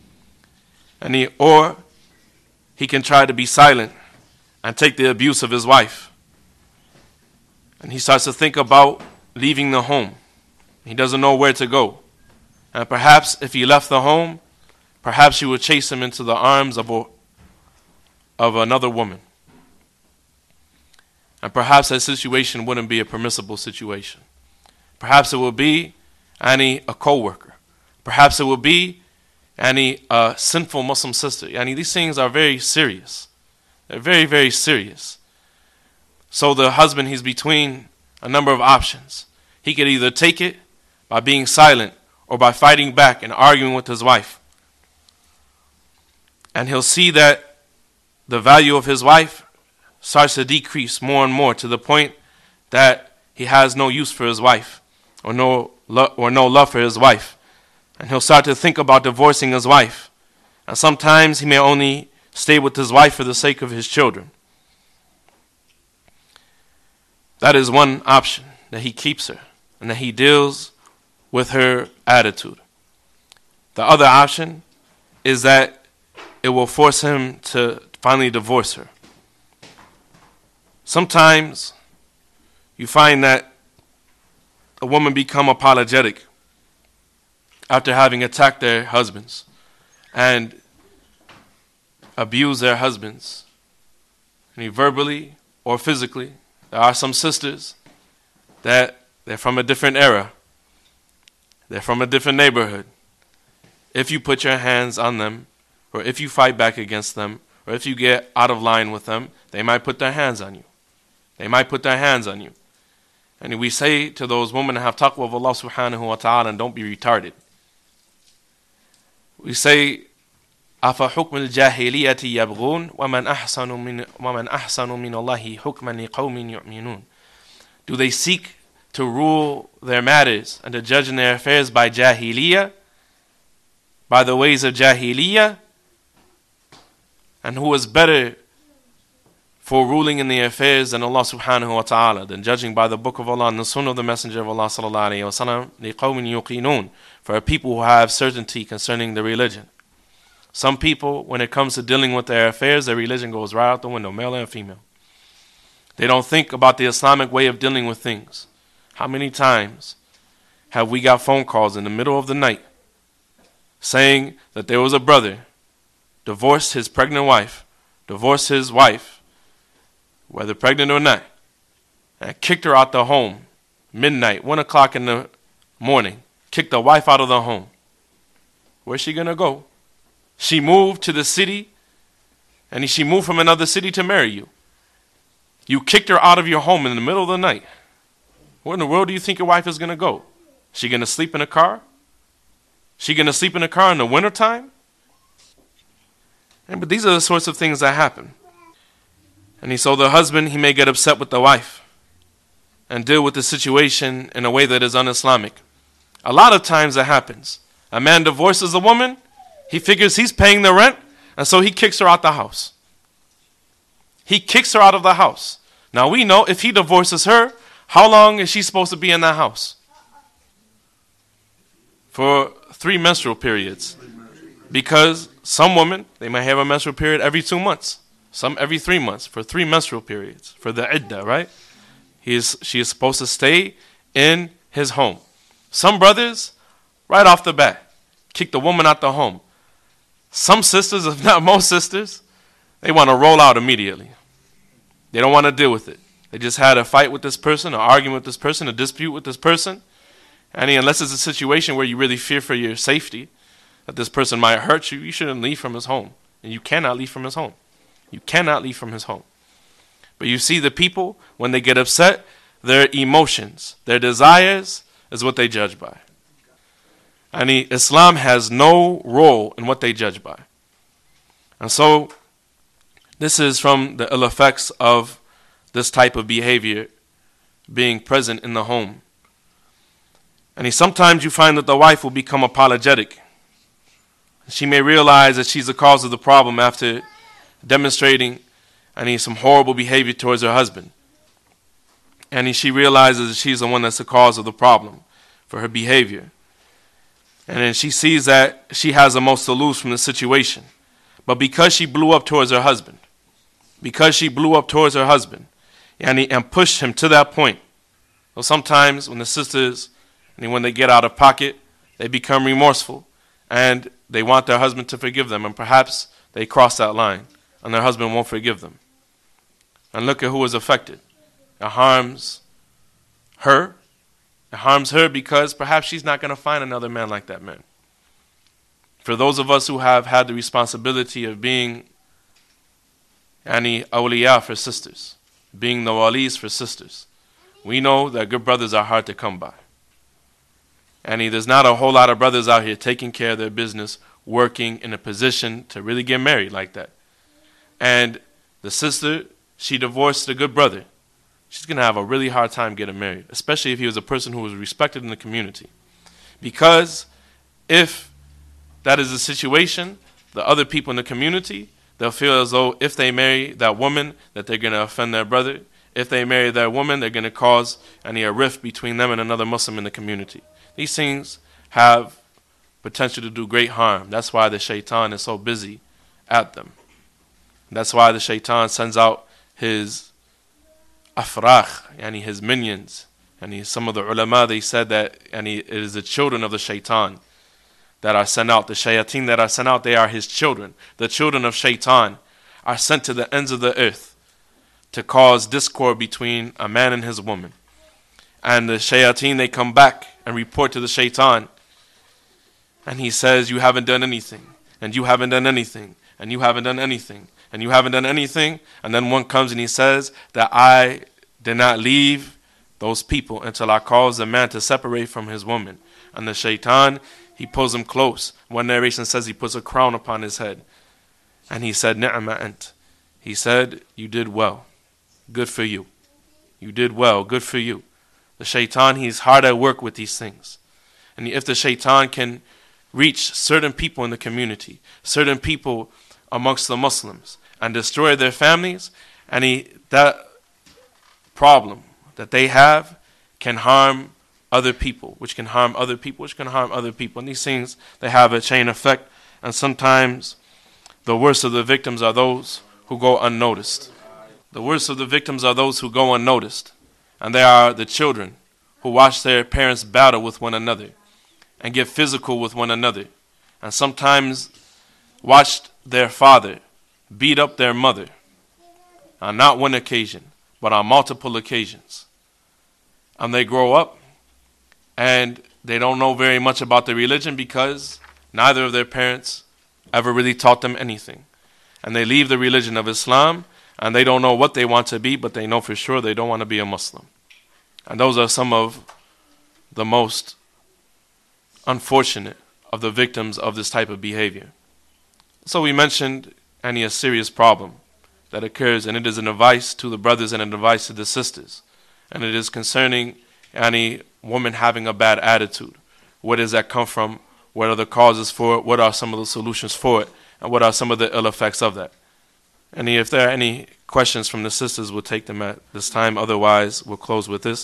Or he can try to be silent and take the abuse of his wife. And he starts to think about leaving the home. He doesn't know where to go. And perhaps if he left the home, perhaps she would chase him into the arms of another woman. And perhaps that situation wouldn't be a permissible situation. Perhaps it would be a co-worker. Perhaps it would be a sinful Muslim sister. These things are very serious. They're very, very serious. So the husband, he's between a number of options. He could either take it by being silent or by fighting back and arguing with his wife. And he'll see that the value of his wife starts to decrease more and more to the point that he has no use for his wife or no love for his wife. And he'll start to think about divorcing his wife. And sometimes he may only stay with his wife for the sake of his children. That is one option, that he keeps her and that he deals with her attitude. The other option is that it will force him to finally divorce her. Sometimes you find that a woman become apologetic after having attacked their husbands and abused their husbands, verbally or physically. There are some sisters that they're from a different era. They're from a different neighborhood. If you put your hands on them, or if you fight back against them, or if you get out of line with them, they might put their hands on you. They might put their hands on you. And we say to those women to have taqwa of Allah subhanahu wa ta'ala and don't be retarded. We say, أَفَحُكْمِ الْجَاهِلِيَّةِ يَبْغُونَ وَمَنْ أَحْسَنُ مِنَ اللَّهِ حُكْمًا لِقَوْمٍ يُؤْمِنُونَ. Do they seek to rule their matters and to judge in their affairs by jahiliyyah, by the ways of jahiliyyah? And who is better for ruling in the affairs than Allah subhanahu wa ta'ala, than judging by the book of Allah and the sunnah of the Messenger of Allah sallallahu alayhi wa sallam, لِقَوْمٍ يُقِينُونَ, for a people who have certainty concerning the religion. Some people, when it comes to dealing with their affairs, their religion goes right out the window, male and female. They don't think about the Islamic way of dealing with things. How many times have we got phone calls in the middle of the night saying that there was a brother divorced his pregnant wife, divorced his wife, whether pregnant or not, and kicked her out the home, midnight, 1 o'clock in the morning, kicked the wife out of the home. Where's she going to go? She moved to the city, and she moved from another city to marry you. You kicked her out of your home in the middle of the night. Where in the world do you think your wife is going to go? She going to sleep in a car? She going to sleep in a car in the wintertime? But these are the sorts of things that happen. And so the husband, he may get upset with the wife and deal with the situation in a way that is un-Islamic. A lot of times that happens. A man divorces a woman, he figures he's paying the rent, and so he kicks her out the house. He kicks her out of the house. Now we know if he divorces her, how long is she supposed to be in that house? For 3 menstrual periods. Because some women, they might have a menstrual period every 2 months. Some every 3 months, for 3 menstrual periods, for the iddah, right? She is supposed to stay in his home. Some brothers, right off the bat, kick the woman out the home. Some sisters, if not most sisters, they want to roll out immediately. They don't want to deal with it. They just had a fight with this person, an argument with this person, a dispute with this person. And unless it's a situation where you really fear for your safety, that this person might hurt you, you shouldn't leave from his home. And you cannot leave from his home. You cannot leave from his home. But you see the people, when they get upset, their emotions, their desires is what they judge by. And Islam has no role in what they judge by. And so, this is from the ill effects of this type of behavior being present in the home. And sometimes you find that the wife will become apologetic. She may realize that she's the cause of the problem after demonstrating some horrible behavior towards her husband. And she realizes that she's the one that's the cause of the problem for her behavior. And then she sees that she has the most to lose from the situation. But because she blew up towards her husband, and pushed him to that point. So sometimes when the sisters, when they get out of pocket, they become remorseful and they want their husband to forgive them, and perhaps they cross that line and their husband won't forgive them. And look at who is affected. It harms her. It harms her because perhaps she's not going to find another man like that man. For those of us who have had the responsibility of being awliya for sisters, being the walis for sisters, we know that good brothers are hard to come by. And there's not a whole lot of brothers out here taking care of their business, working in a position to really get married like that. And the sister, she divorced the good brother. She's going to have a really hard time getting married, especially if he was a person who was respected in the community. Because if that is the situation, the other people in the community, they'll feel as though if they marry that woman, that they're going to offend their brother. If they marry that woman, they're going to cause a rift between them and another Muslim in the community. These things have potential to do great harm. That's why the shaitan is so busy at them. That's why the shaitan sends out his afrakh, his minions. Some of the ulama, they said that it is the children of the shaitan that are sent out. The shayateen that are sent out, they are his children. The children of shaitan are sent to the ends of the earth to cause discord between a man and his woman. And the shayateen, they come back and report to the shaitan. And he says, you haven't done anything. And you haven't done anything. And you haven't done anything. And you haven't done anything. And then one comes and he says that I did not leave those people until I caused the man to separate from his woman. And the shaitan, he pulls him close. One narration says he puts a crown upon his head. And he said, Ni'ma ant. He said, you did well. Good for you. You did well. Good for you. The shaitan, he's hard at work with these things. And if the shaitan can reach certain people in the community, certain people amongst the Muslims, and destroy their families, that problem that they have can harm other people, which can harm other people, which can harm other people. And these things, they have a chain effect. And sometimes the worst of the victims are those who go unnoticed. The worst of the victims are those who go unnoticed. And they are the children who watch their parents battle with one another and get physical with one another. And sometimes watched their father beat up their mother on not one occasion, but on multiple occasions. And they grow up and they don't know very much about the religion because neither of their parents ever really taught them anything. And they leave the religion of Islam and they don't know what they want to be, but they know for sure they don't want to be a Muslim. And those are some of the most unfortunate of the victims of this type of behavior. So we mentioned a serious problem that occurs, and it is an advice to the brothers and an advice to the sisters. And it is concerning any woman having a bad attitude. Where does that come from? What are the causes for it? What are some of the solutions for it? And what are some of the ill effects of that? And if there are any questions from the sisters, we'll take them at this time. Otherwise, we'll close with this.